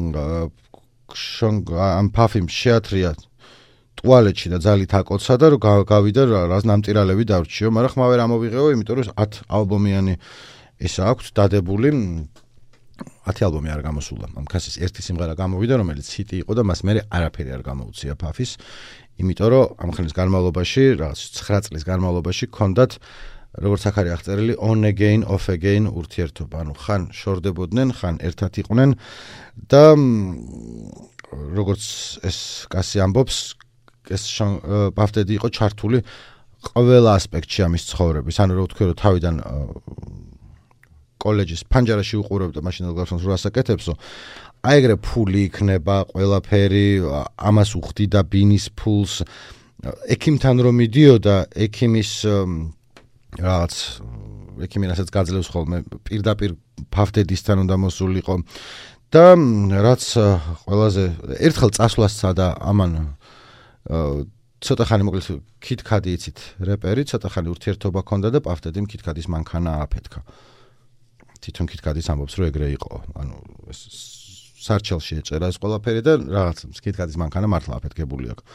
ამ ფაფიმ შეათრია ტუალეტში და ძალით აკოცა და გავიდა რას ნამტირალები დავრჩიო, მაგრამ ხმა ვერ ამოვიღეო, იმიტომ რომ 10 ალბომიანი ისა აქვს დადებული 10 ალბომი არ გამოსულა. ამ კასის ერთი სიმღერა გამოვიდა, რომელიც ჰიტი იყო და მას მერე არაფერი არ გამოუცია ფაფის, იმიტომ რომ ამ ხნის განმავლობაში, რაღაც 9 წლის განმავლობაში ქონდათ როგორც აქ არის აღწერილი on again off again ურთიერთობა, ანუ ხან შორდებოდნენ, ხან ერთად იყვნენ და როგორც ეს კასი ამბობს ეს პავდედი იყო ჩართული ყველა ასპექტში ამის ცხოვრების. ანუ რო ვთქვი რომ თავიდან კოლეჯის ფანჯარაში უყურებდა მაშინალ გარსონს რო ასაკეთებსო. აი ეგრე ფული იქნება, ყველაფერი, ამას უხდიდა ბინის ფულს. ექიმთან რომ მიდიოდა, ექიმის რაღაც ექიმიანსაც გაძლევს ხოლმე პირდაპირ პავდედისთან უნდა მოსულიყო. და რაც ყველაზე ერთხელ წასვლასა და ამან ცოტა ხანი მოკლედ კიტკადი იცით რეპერი ცოტა ხანი ურთიერთობა ჰქონდა და პავდედიმ კიტკადის მანქანა აფეთქა თვითონ კიტკადის ამბობს რომ ეგრე იყო ანუ ეს სარჩელში ეწერა ეს ყველაფერი და რაღაც მკითხადის მანქანა მართლა აფეთქებული აქვს.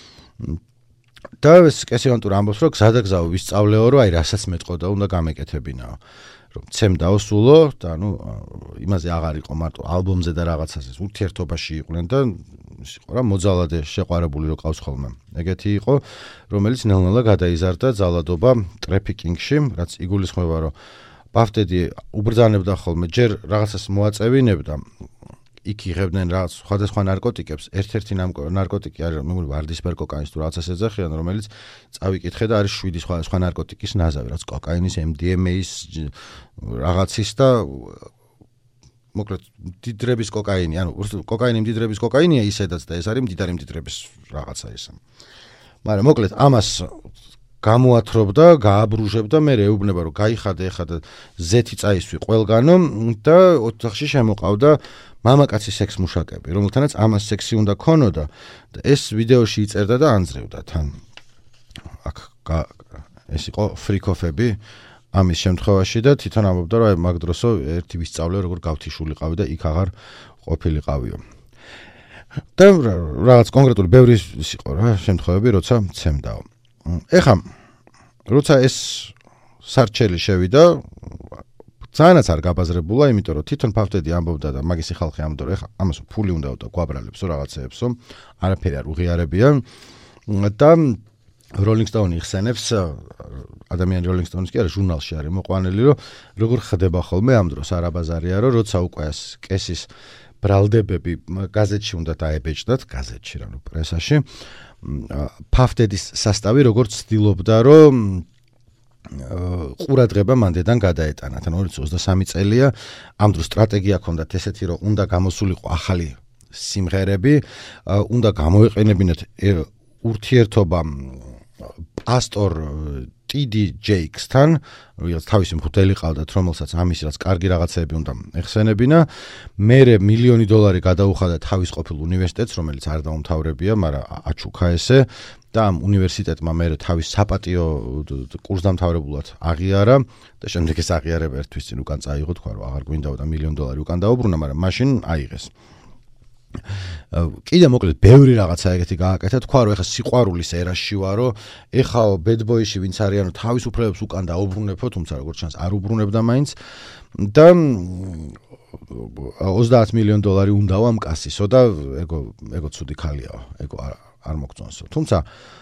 და ეს კესივანტურ ამბობს, რომ გზადაგზაო ვისწავლეო, რომ აი რასაც მეტყოდა უნდა გამეკეთებინაო. რომ ცემდაო სულო და იმაზე აღარ იყო მარტო ალბომზე და რაღაცაზე ურთიერთობაში იყვნენ და იყო რა მოძალადე შეყვარებული რო ყავს ხოლმე. ეგეთი იყო, რომელიც ნელ-ნელა გადაიზარდა ძალადობა ტრაფიკინგში, რაც იგულისხმება, რომ პაფტედი უბრძანებდა ხოლმე, ჯერ რაღაცას მოაწევინებდა, იქ იღებდნენ რაღაც სხვადასხვა ნარკოტიკებს, ერთ-ერთი ნარკოტიკი არის, მეგონი ვარდისფერ კოკაინის თუ რაღაცას ეძახიან, რომელიც წავიკითხე და არის 7 სხვა ნარკოტიკის ნაზავი, რაც კოკაინის, MDMA-ის, რაღაცის და მოკლედ მდიდრების კოკაინი, ანუ კოკაინი მდიდრების კოკაინია ისედაც და ეს არის მდიდარი მდიდრების რაღაცა ისე. მაგრამ მოკლედ ამას გამოათრობდა, გააბრუჟებდა, მე ეუბნება, რომ გაიხადე ეხა და ზეთი წაისვი ყველგანო და ოთახში შემოყავდა მამაკაცის სექს მუშაკები, რომელთანაც ამას სექსი უნდა ქონოდა და ეს ვიდეოში იწერდა და ანძრევდა თან. აქ ეს იყო ფრიკოფები ამის შემთხვევაში და თვითონ ამბობდა, რომ მაგ დროსო ერთი ვისწავლე, როგორ გავთიშულიყავი და იქ აღარ ყოფილიყავიო. და რაღაც კონკრეტული ბევრი იყო რა შემთხვევები, როცა ცემდაო. ეხა როცა ეს სარჩელი შევიდა, ძალიანაც არ გაბაზრებულა, იმიტომ რომ თვითონ ფავტედი ამბობდა და მაგისი ხალხი ამბობდა, რომ ეხა ამას ფული უნდა და გვაბრალებსო რაღაცეებსო, არაფერი არ უღიარებია და Rolling Stone იხსენებს, ადამიანი Rolling Stone-ის კი არა, ჟურნალში არის მოყვანილი, რომ როგორ ხდება ხოლმე ამ დროს არაბაზარია, რომ როცა უკვე ეს კესის ბრალდებები გაზეთში უნდა დაებეჭდათ, გაზეთში რა, პრესაში, ფავტედის სასტავი როგორც ცდილობდა, რომ ყურადღება მანდედან გადაეტანათ. ანუ 2023 წელია, ამ დროს სტრატეგია ჰქონდათ ესეთი, რომ უნდა გამოსულიყო ახალი სიმღერები, უნდა გამოეყენებინათ ურთიერთობა პასტორ TD Jakes-თან, რომელიც თავისი მღვდელი ყავდათ, რომელსაც ამის რაც კარგი რაღაცეები უნდა ეხსენებინა. მერე $1,000,000 გადაუხადა თავის ყოფილ უნივერსიტეტს, რომელიც არ დაუმთავრებია, მაგრამ აჩუქა ესე და ამ უნივერსიტეტმა მერე თავის საპატიო კურსდამთავრებულად აღიარა და შემდეგ ეს აღიარება ერთვის წინ უკან წაიღო, თქვა რომ აღარ გვინდაო და $1,000,000 უკან დაუბრუნა, მაგრამ მაშინ აიღეს. კიდე მოკლედ ბევრი რაღაცა ეგეთი გააკეთა, თქვა რომ ეხა სიყვარულის ერაში ვარო, ეხაო bad boy-ში ვინც არიანო თავისუფლებას უკან დაუბრუნებო, თუმცა როგორც ჩანს არ უბრუნებდა მაინც და $30,000,000 უნდაო ამ კასისო და ეგო ცუდი ქალიაო, ეგო არ მოგწონსო. თუმცა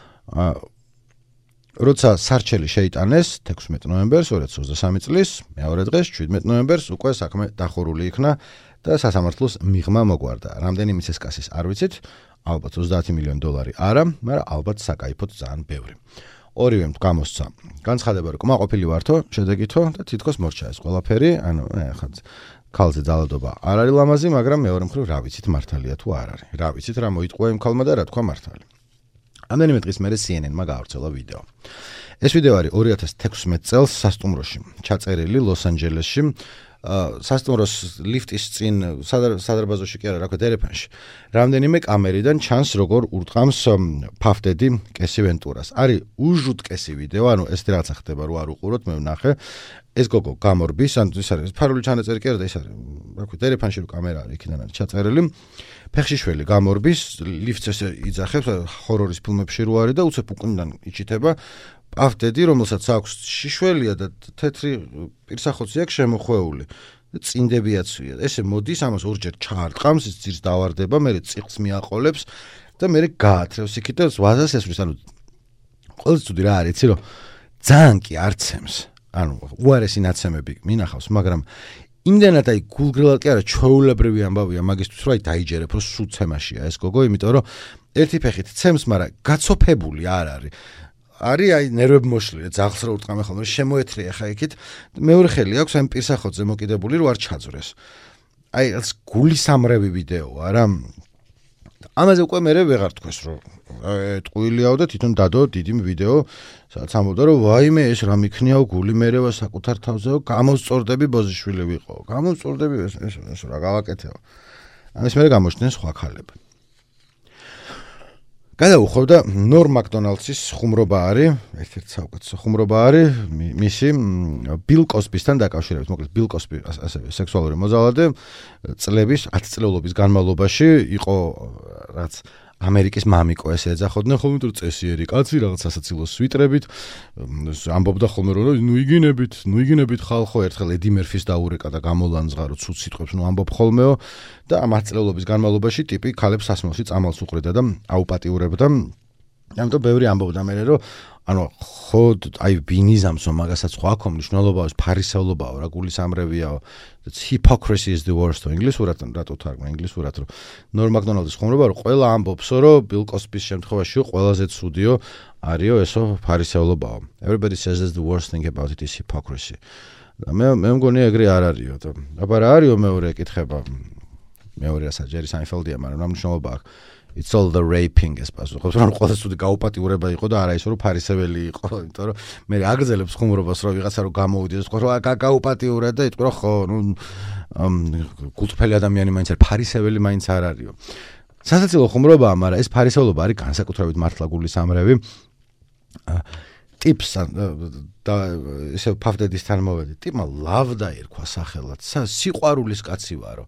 როცა სარჩელი შეიტანეს 16 ნოემბერს 2023 წლის, მეორე დღეს 17 ნოემბერს უკვე საქმე დახურული იქნა და სასამართლოს მიღმა მოგვარდა. რამდენი მის ეს კასის არ ვიცით, ალბათ $30,000,000 არა, მაგრამ ალბათ საკაიფოდ ძალიან ბევრი. ორივემ გამოსცა. განცხადება რომ კმაყოფილი ვართო, შედეგითო და თითქოს მორჩა ეს ყველაფერი, ანუ ხა ქალზე ძალადობა არ არის ლამაზი, მაგრამ მეორე მხრივ რა ვიცით მართალია თუ არ არის. რა ვიცით რა მოიტყვა იმ ქალმა და რა თქვა მართალი. ამდენიმე დღის მერე CNN-მა გაავრცელა ვიდეო. ეს ვიდეო არის 2016 წელს სასტუმროში, ჩაწერილი ლოს-ანჯელესში. სასტუმროს ლიფტის წინ სადარბაზოში კი არა, რა ქვია, დერეფანში. რამდენიმე კამერიდან ჩანს როგორ ურტყამს ფავტედი კესი ვენტურას. არის უჟუტკესი ვიდეო, ანუ ეს რაღაცა ხდება, რო არ უყუროთ, მე ვნახე. ეს გოგო გამორბის, ანუ ის არის ფარული ჩანაწერი კი არა და ის არის, რა ქვია, დერეფანში რო კამერა არის, იქიდან არის ჩაწერილი. ფეხში შველი გამორბის, ლიფტს ესე იძახებს, ჰორორის ფილმებში რო არის და უცებ უკუნიდან იჩითება პავტედი, რომელსაც აქვს შიშველია და თეთრი პირსახოცი აქვს შემოხვეული. წინდებიაცვია. ესე მოდის, ამას ორჯერ ჩაარტყამს, ის ძირს დავარდება, მერე წიხს მიაყოლებს და მერე გაათრევს იქით და ვაზას ესვრის. ანუ ყველაზე ცუდი რა არის, იცი რომ ძალიან კი არცემს. ანუ უარესი ნაცემები მინახავს, მაგრამ იმდენად აი გულგრილად კი არა, ჩვეულებრივი ამბავია მაგისთვის, რომ აი დაიჯერებ, რომ სულ ცემაშია ეს გოგო, იმიტომ რომ ერთი ფეხით ცემს, მაგრამ გაცოფებული არ არის. არის აი ნერვები მოშლილი, ძაღლს რო ურტყამე ხოლმე, შემოეთრია ხა იქით. მეორე ხელი აქვს აი პირსახოთზე მოკიდებული, რო არ ჩაძვრეს. აი ეს გულისამრევი ვიდეოა რა. ამაზე უკვე მე ვეღარ თქვეს, რომ ტყუილიაო და თვითონ დადო დიდი ვიდეო, სადაც ამბობდა, რომ ვაიმე ეს რა მიქნიაო გული მერევა საკუთარ თავზეო, გამოსწორდები ბოზიშვილი ვიყო. გამოსწორდები ეს რა გავაკეთეო. ამის მერე გამოჩნდნენ სხვა ქალები. გადაუხვევდა ნორ მაკდონალდსის ხუმრობა არის, ერთ-ერთი საუკეთესო ხუმრობა არის მისი ბილ კოსბისთან დაკავშირებით. მოკლედ ბილ კოსბი ასევე სექსუალური მოძალადე წლების 10 წლეულობის განმავლობაში იყო რაც ამერიკის მამიკო ესე ეძახოდნენ ხოლმე თუ წესიერი კაცი რაღაც სასაცილოს სვიტრებით ამბობდა ხოლმე რომ ნუ იგინებით ხალხო ერთხელ ედი მერფის დაურეკა და გამოლანძღა რომ ცუდ სიტყვებს ნუ ამბობ ხოლმეო და ამ 10 წლეულობის განმავლობაში ტიპი ქალებს სასმელში წამალს უყრიდა და აუპატიურებდა ამიტომ ბევრი ამბობდა მე რომ ანუ ხოდ აი ბინიზამსო მაგასაც ხო აქ მნიშვნელობაა ფარისევლობაა რა გულის ამრევიაო hypocrisy is the worst ინგლისურად რატო თარგმნა ინგლისურად რომ ნორ მაკდონალდის ხუმრობა რომ ყველა ამბობსო რომ ბილ კოსბის შემთხვევაში ყველაზე ცუდიო არისო ესო ფარისევლობაო everybody says that's the worst thing about it is hypocrisy მე მგონია ეგრე არ არისო და აბა რა არისო მეორე ეკითხება მეორე რასაც ჯერი საინფელდია მაგრამ რა მნიშვნელობა აქვს It's all the raping ეს პასუხობს რომ ყველა ცუდი გაუპატიურება იყო და არა ისე რომ ფარისეველი იყო იმიტომ რომ მე აგრძელებს ხუმრობას რომ ვიღაცა რომ გამოვიდეს ხო რომ გაუპატიურა და იტყვი რომ ხო ნუ კულტფელი ადამიანი მაინც არის ფარისეველი მაინც არ არისო სასაცილო ხუმრობაა მაგრამ ეს ფარისევლობა არის განსაკუთრებით მართლა გულისამრევი ტიპს და ესე ფავდედისთან მოვედი ტიპმა ლავდა ერქვა სახელად სიყვარულის კაცი ვარო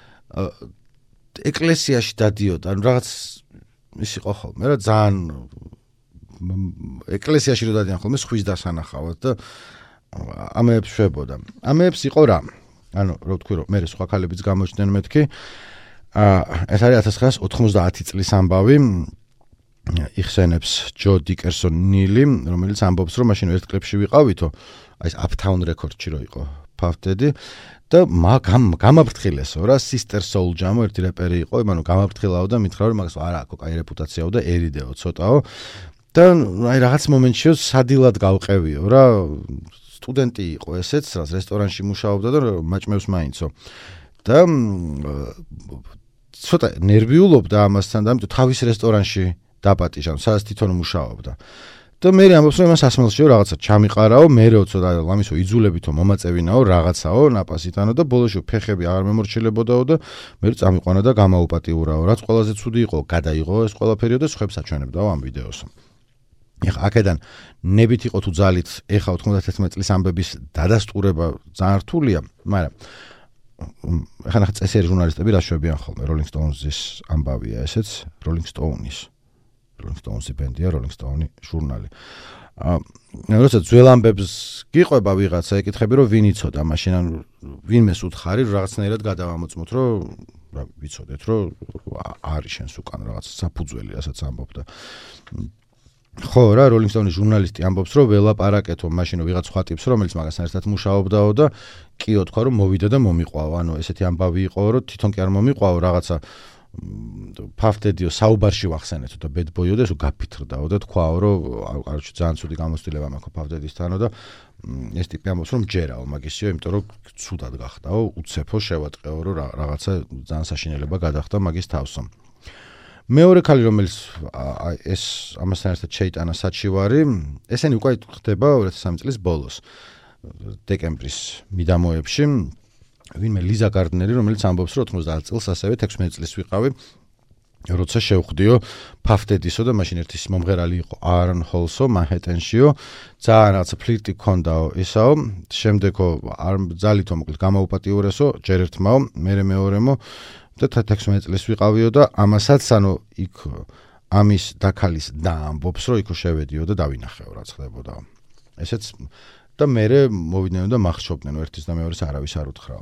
ეკლესიაში დადიოდა, ანუ რაღაც ის იყო ხოლმე რა ძალიან ეკლესიაში რო დადიან ხოლმე ხვის დასანახავად და ამეებს შვებოდა. ამეებს იყო რა. ანუ რო თქვი რომ მე სხვა ქალებიც გამოჩნდნენ მეთქი. ეს არის 1990 წლის ამბავი. იხსენებს ჯო დიკერსონ ნილი, რომელიც ამბობს რომ მაშინ ერთ კლიპში ვიყავითო, აი ეს Uptown Records-ში რო იყო ფავდედი და გამაფრთხილესო რა Sister Soulja-მო ერთი რეპერი იყო, იმანო გამაფრთხილაო და მითხრა რომ მაგას არ აქვს კაი რეპუტაციაო და ერიდეო ცოტაო და აი რაღაც მომენტში სადილად გავყევიო რა სტუდენტი იყო ესეც რაც რესტორანში მუშაობდა და მაჭმევს მაინცო და ცოტა ნერვიულობდა ამასთან და ამიტომ თავის რესტორანში დაპატიჟა სადაც თვითონ მუშაობდა და მე ამბობს რომ იმას სასმელშიო რაღაცა ჩამიყარაო მერეო ცოტა ლამისო იძულებითო მომაწევინაო რაღაცაო ნაპასითანო და ბოლოში ფეხები აღარ მემორჩილებოდაო და მე წამიყვანა და გამაუპატიურაო რაც ყველაზე ცუდი იყო გადაიღო ეს ყველაფერიო და სხვებს აჩვენებდაო ამ ვიდეოს ეხა აქედან ნებით იყო თუ ძალით ეხა 91 წლის ამბების დადასტურება ძალიან რთულია მაგრამ ეხა ნახე წესიერი ჟურნალისტები რა შვებიან ხოლმე Rolling Stones-ის ამბავია ესეც Rolling Stones-ი ბენდია, Rolling Stone-ი ჟურნალი. როცა ძველ ამბებს გიყვება ვიღაცა, ეკითხები რომ ვინ იცოდა, მაშინ ან ვინმეს უთხარი, რომ რაღაცნაირად გადავამოწმოთ, რომ რა ვიცოდეთ, რომ არის შენს უკან რაღაც საფუძველი, რასაც ამბობდა. ხო, რა Rolling Stone-ის ჟურნალისტი ამბობს, რომ ველაპარაკეთო მაშინ ვიღაც სხვა ტიპს, რომელიც მაგასთან ერთად მუშაობდაო და კიო თქვა, რომ მოვიდა და მომიყვაო. ანუ ესეთი ამბავი იყო, რომ თვითონ კი არ მომიყვაო, რაღაცა ფავდედიო საუბარში ვახსენეთო და bad boy-ო და ესო გაფითრდაო და თქვაო რომ არჩი ძალიან ცუდი გამოცდილება მაქვს ფავდედისთანო და ეს ტიპი ამბობს რომ ჯერაო მაგისიო იმიტომ რომ ცუდად გახდაო უცეფო შევატყეო რომ რაღაცა ძალიან საშინელება გადახდა მაგის თავსო მეორე ქალი რომელიც ეს ამასთან ერთად შეიტანა საჩივარი ესენი უკვე ხდება 2003 წლის ბოლოს დეკემბრის მიდამოებში ვინმე ლიზა გარდნერი რომელიც ამბობს რომ 90 წელს ასევე 16 წლის ვიყავი როცა შევხვდიო ფავდედისო და მაშინ ერთის მომღერალი იყო არონ ჰოლსო მანჰეტენშიო ძალიან რაღაცა ფლირტი ქონდაო ისაო შემდეგო არ ძალითო მოკლედ გამაუპატიურესო ჯერ ერთმაო მერე მეორემო და 16 წლის ვიყავიო და ამასაც ანუ იქ ამის დაქალის და ამბობს რომ იქ შევედიო და დავინახეო რა ხდებოდა ესეც და მერე მოვიდნენ და მახშობდნენ ერთის და მეორეს არავის არ უთხრაო.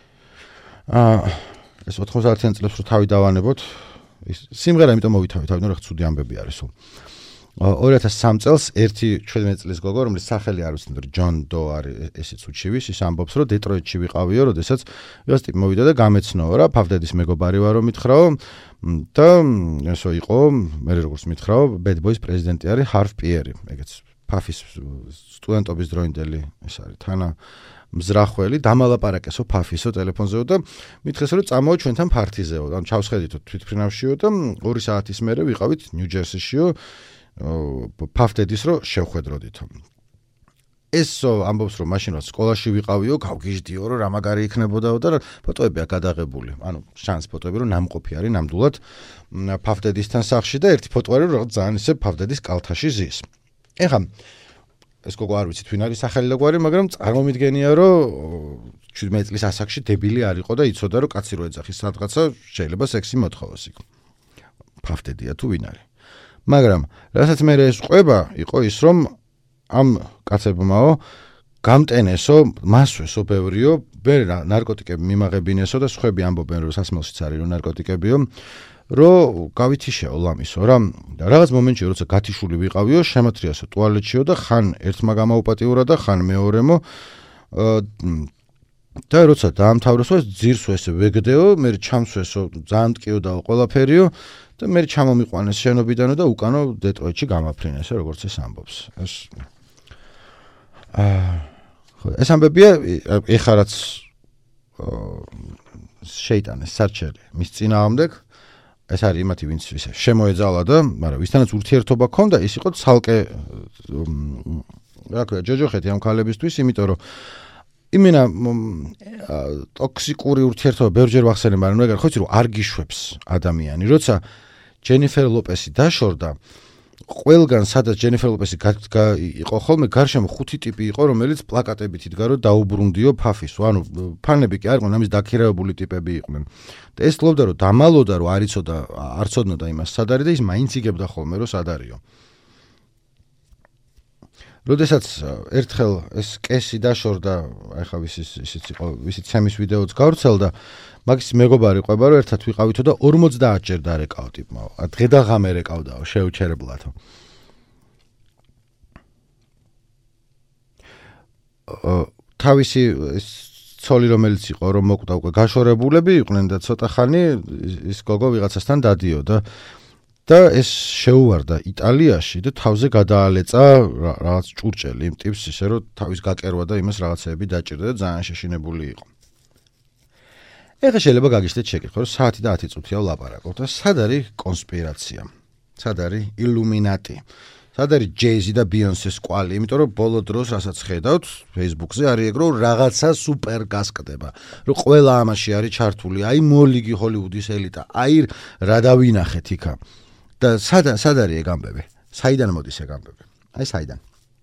ეს 90-იან წლებს რო თავი დავანებოთ, სიმღერა იმიტომ მოვითავით, თავიდან რა ცუდი ამბები არის სულ. 2003 წელს ერთი 17 წლის გოგო, რომელიც სახელი არ ვიცით, ჯონ დო არის ესეც უჩივის, ის ამბობს, რომ დეტროიტში ვიყავიო, როდესაც ეს ტიპი მოვიდა და გამეცნოო რა, ფავდედის მეგობარი ვარო მითხრაო და ესო იყო, მე როგორც მითხრაო, Bad Boys პრეზიდენტი არის ჰარვ პიერი, ეგეც ფაფის სტუდენტობის დროინდელი ეს არის თანა მზრახველი დამალაპარაკესო ფაფისო ტელეფონზეო და მითხეს რომ წამოო ჩვენთან ფართიზეო ანუ ჩავსხედითო თვითფრინავშიო და 2 საათის მერე ვიყავით ნიუ-ჯერსიშიო ფავდედის რო შევხვედროდითო ეს ამბობს რომ მაშინ რომ სკოლაში ვიყავიო, გავგიჟდიო რომ რა მაგარი იქნებოდაო და ფოტოებია გადაღებული. ანუ შანს ფოტოები რომ ნამყოფი არის ნამდვილად ფავდედისთან სახლში და ერთი ფოტო არის რომ რაღაც ძალიან ისე ფავდედის კალთაში ზის. ეხლა ეს გოგო არ ვიცით ვინ არის სახელი და გვარი, მაგრამ წარმომიდგენია რომ 17 წლის ასაკში დებილი არ იყო და იცოდა რომ კაცი რო ეძახის სადღაცა შეიძლება სექსი მოთხოვოს იქ. ფავდედია თუ ვინ არის. მაგრამ რასაც მე ეს ყვება იყო ის რომ ამ კაცებმაო გამტენესო, მასვესო ბევრიო, ვერ ნარკოტიკები მიმაღებინესო და სხვები ამბობენ რომ სასმელშიც არის რომ ნარკოტიკებიო, რომ გავითიშეო ლამისო რა. რაღაც მომენტში როცა გათიშული ვიყავიო, შემოთრიასო ტუალეტშიო და ხან ერთმა გამაუპატიურა და ხან მეორემო და როცა დაამთავროსო ძირსო ესე ვეგდეო, მე ჩამსვესო ძალიან ტკიოდაო ყველაფერიო და მე ჩამომიყვანეს შენობიდანო და უკანო დეტროიტში გამაფრინესო როგორც ეს ამბობს. ეს ამბებია ეხლა რაც შეიტანეს სარჩელი მის წინააღმდეგ, ეს არის იმათი ვინც ისე შემოეძალა და მაგრამ ვისთანაც ურთიერთობა ჰქონდა, ის იყო ცალკე რა ქვია ჯოჯოხეთი ამ ქალებისთვის, იმიტომ რომ იმენა ტოქსიკური ურთიერთობა ბევრჯერ ვახსენე, მაგრამ ეგარ ხო იცი რომ არ გიშვებს ადამიანი, როცა ჯენიფერ ლოპესი დაშორდა, ყველგან სადაც ჯენიფერ ლოპესი იყო ხოლმე გარშემო 5 ტიპი იყო, რომელიც პლაკატებით იდგა რომ დაუბრუნდიო ფაფის. ანუ ფანები კი არ იყვნენ, ამის დაქირავებული ტიპები იყვნენ. და ეს ფლობდა რომ დამალოდა რომ არ იცოდა, არ ცოდნოდა იმას სად არის და ის მაინც იგებდა ხოლმე რომ სად არისო. როდესაც ერთხელ ეს კესი დაშორდა, ახლა ისიც იყო, ვისიც ცემის ვიდეოც გავრცელდა, მაგის მეგობარი ყვება რომ ერთად ვიყავითო და 50 ჯერ დარეკაო ტიპმა. დღე და ღამე რეკავდაო შეუჩერებლათო. თავისი ცოლი რომელიც იყო რომ მოკვდა უკვე გაშორებულები იყვნენ და ცოტა ხანი ის გოგო ვიღაცასთან დადიოდა და ეს შეუვარდა იტალიაში და თავზე გადაალეწა რაღაც ჭურჭელი იმ ტიპს ისე რომ თავის გაკერვა და იმას რაღაცეები დაჭირდა და ძალიან შეშინებული იყო. ეხლა შეიძლება გაგიჩნდეთ შეკითხვა, რომ საათი და 10 წუთია ვლაპარაკობთ და სად არის კონსპირაცია? სად არის ილუმინატი? სად არის ჯეიზი და ბიონსეს კვალი? იმიტომ რომ ბოლო დროს რასაც ხედავთ Facebook-ზე არის ეგ რომ რაღაცა სუპერ გასკდება. რომ ყველა ამაში არის ჩართული, აი მოლიგი ჰოლივუდის ელიტა, აი რა დავინახეთ იქა. და სად არის ეგ ამბები? საიდან მოდის ეგ ამბები? აი საიდან?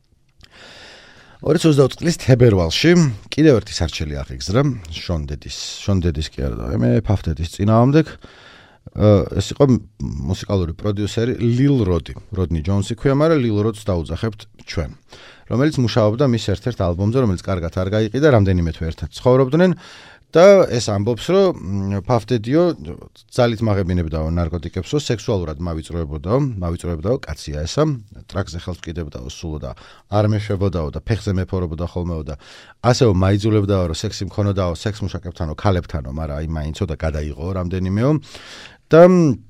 2024 წლის თებერვალში კიდევ ერთი სარჩელი აღიგზრა შონ დედის კი არა და მე ფავდედის წინააღმდეგ. ეს იყო მუსიკალური პროდიუსერი ლილ როდი, როდნი ჯონსი ქვია, მაგრამ ლილ როდს დაუძახებთ ჩვენ, რომელიც მუშაობდა მის ერთ-ერთ ალბომზე, რომელიც კარგად არ გაიყიდა, რამდენიმე თვე ერთად ცხოვრობდნენ და ეს ამბობს, რომ ფავდედიო ძალით მაღებინებდაო ნარკოტიკებსო, სექსუალურად მავიწროებდაო, კაცია ესა, ტრაქზე ხელს ვკიდებდაო სულო და არ მეშვებოდაო და ფეხზე მეფორებოდა ხოლმეო და ასევე მაიძულებდაო, რომ სექსი მქონოდაო სექს მუშაკებთანო, ქალებთანო, მაგრამ აი მაინცო და გადაიღო რამდენიმეო და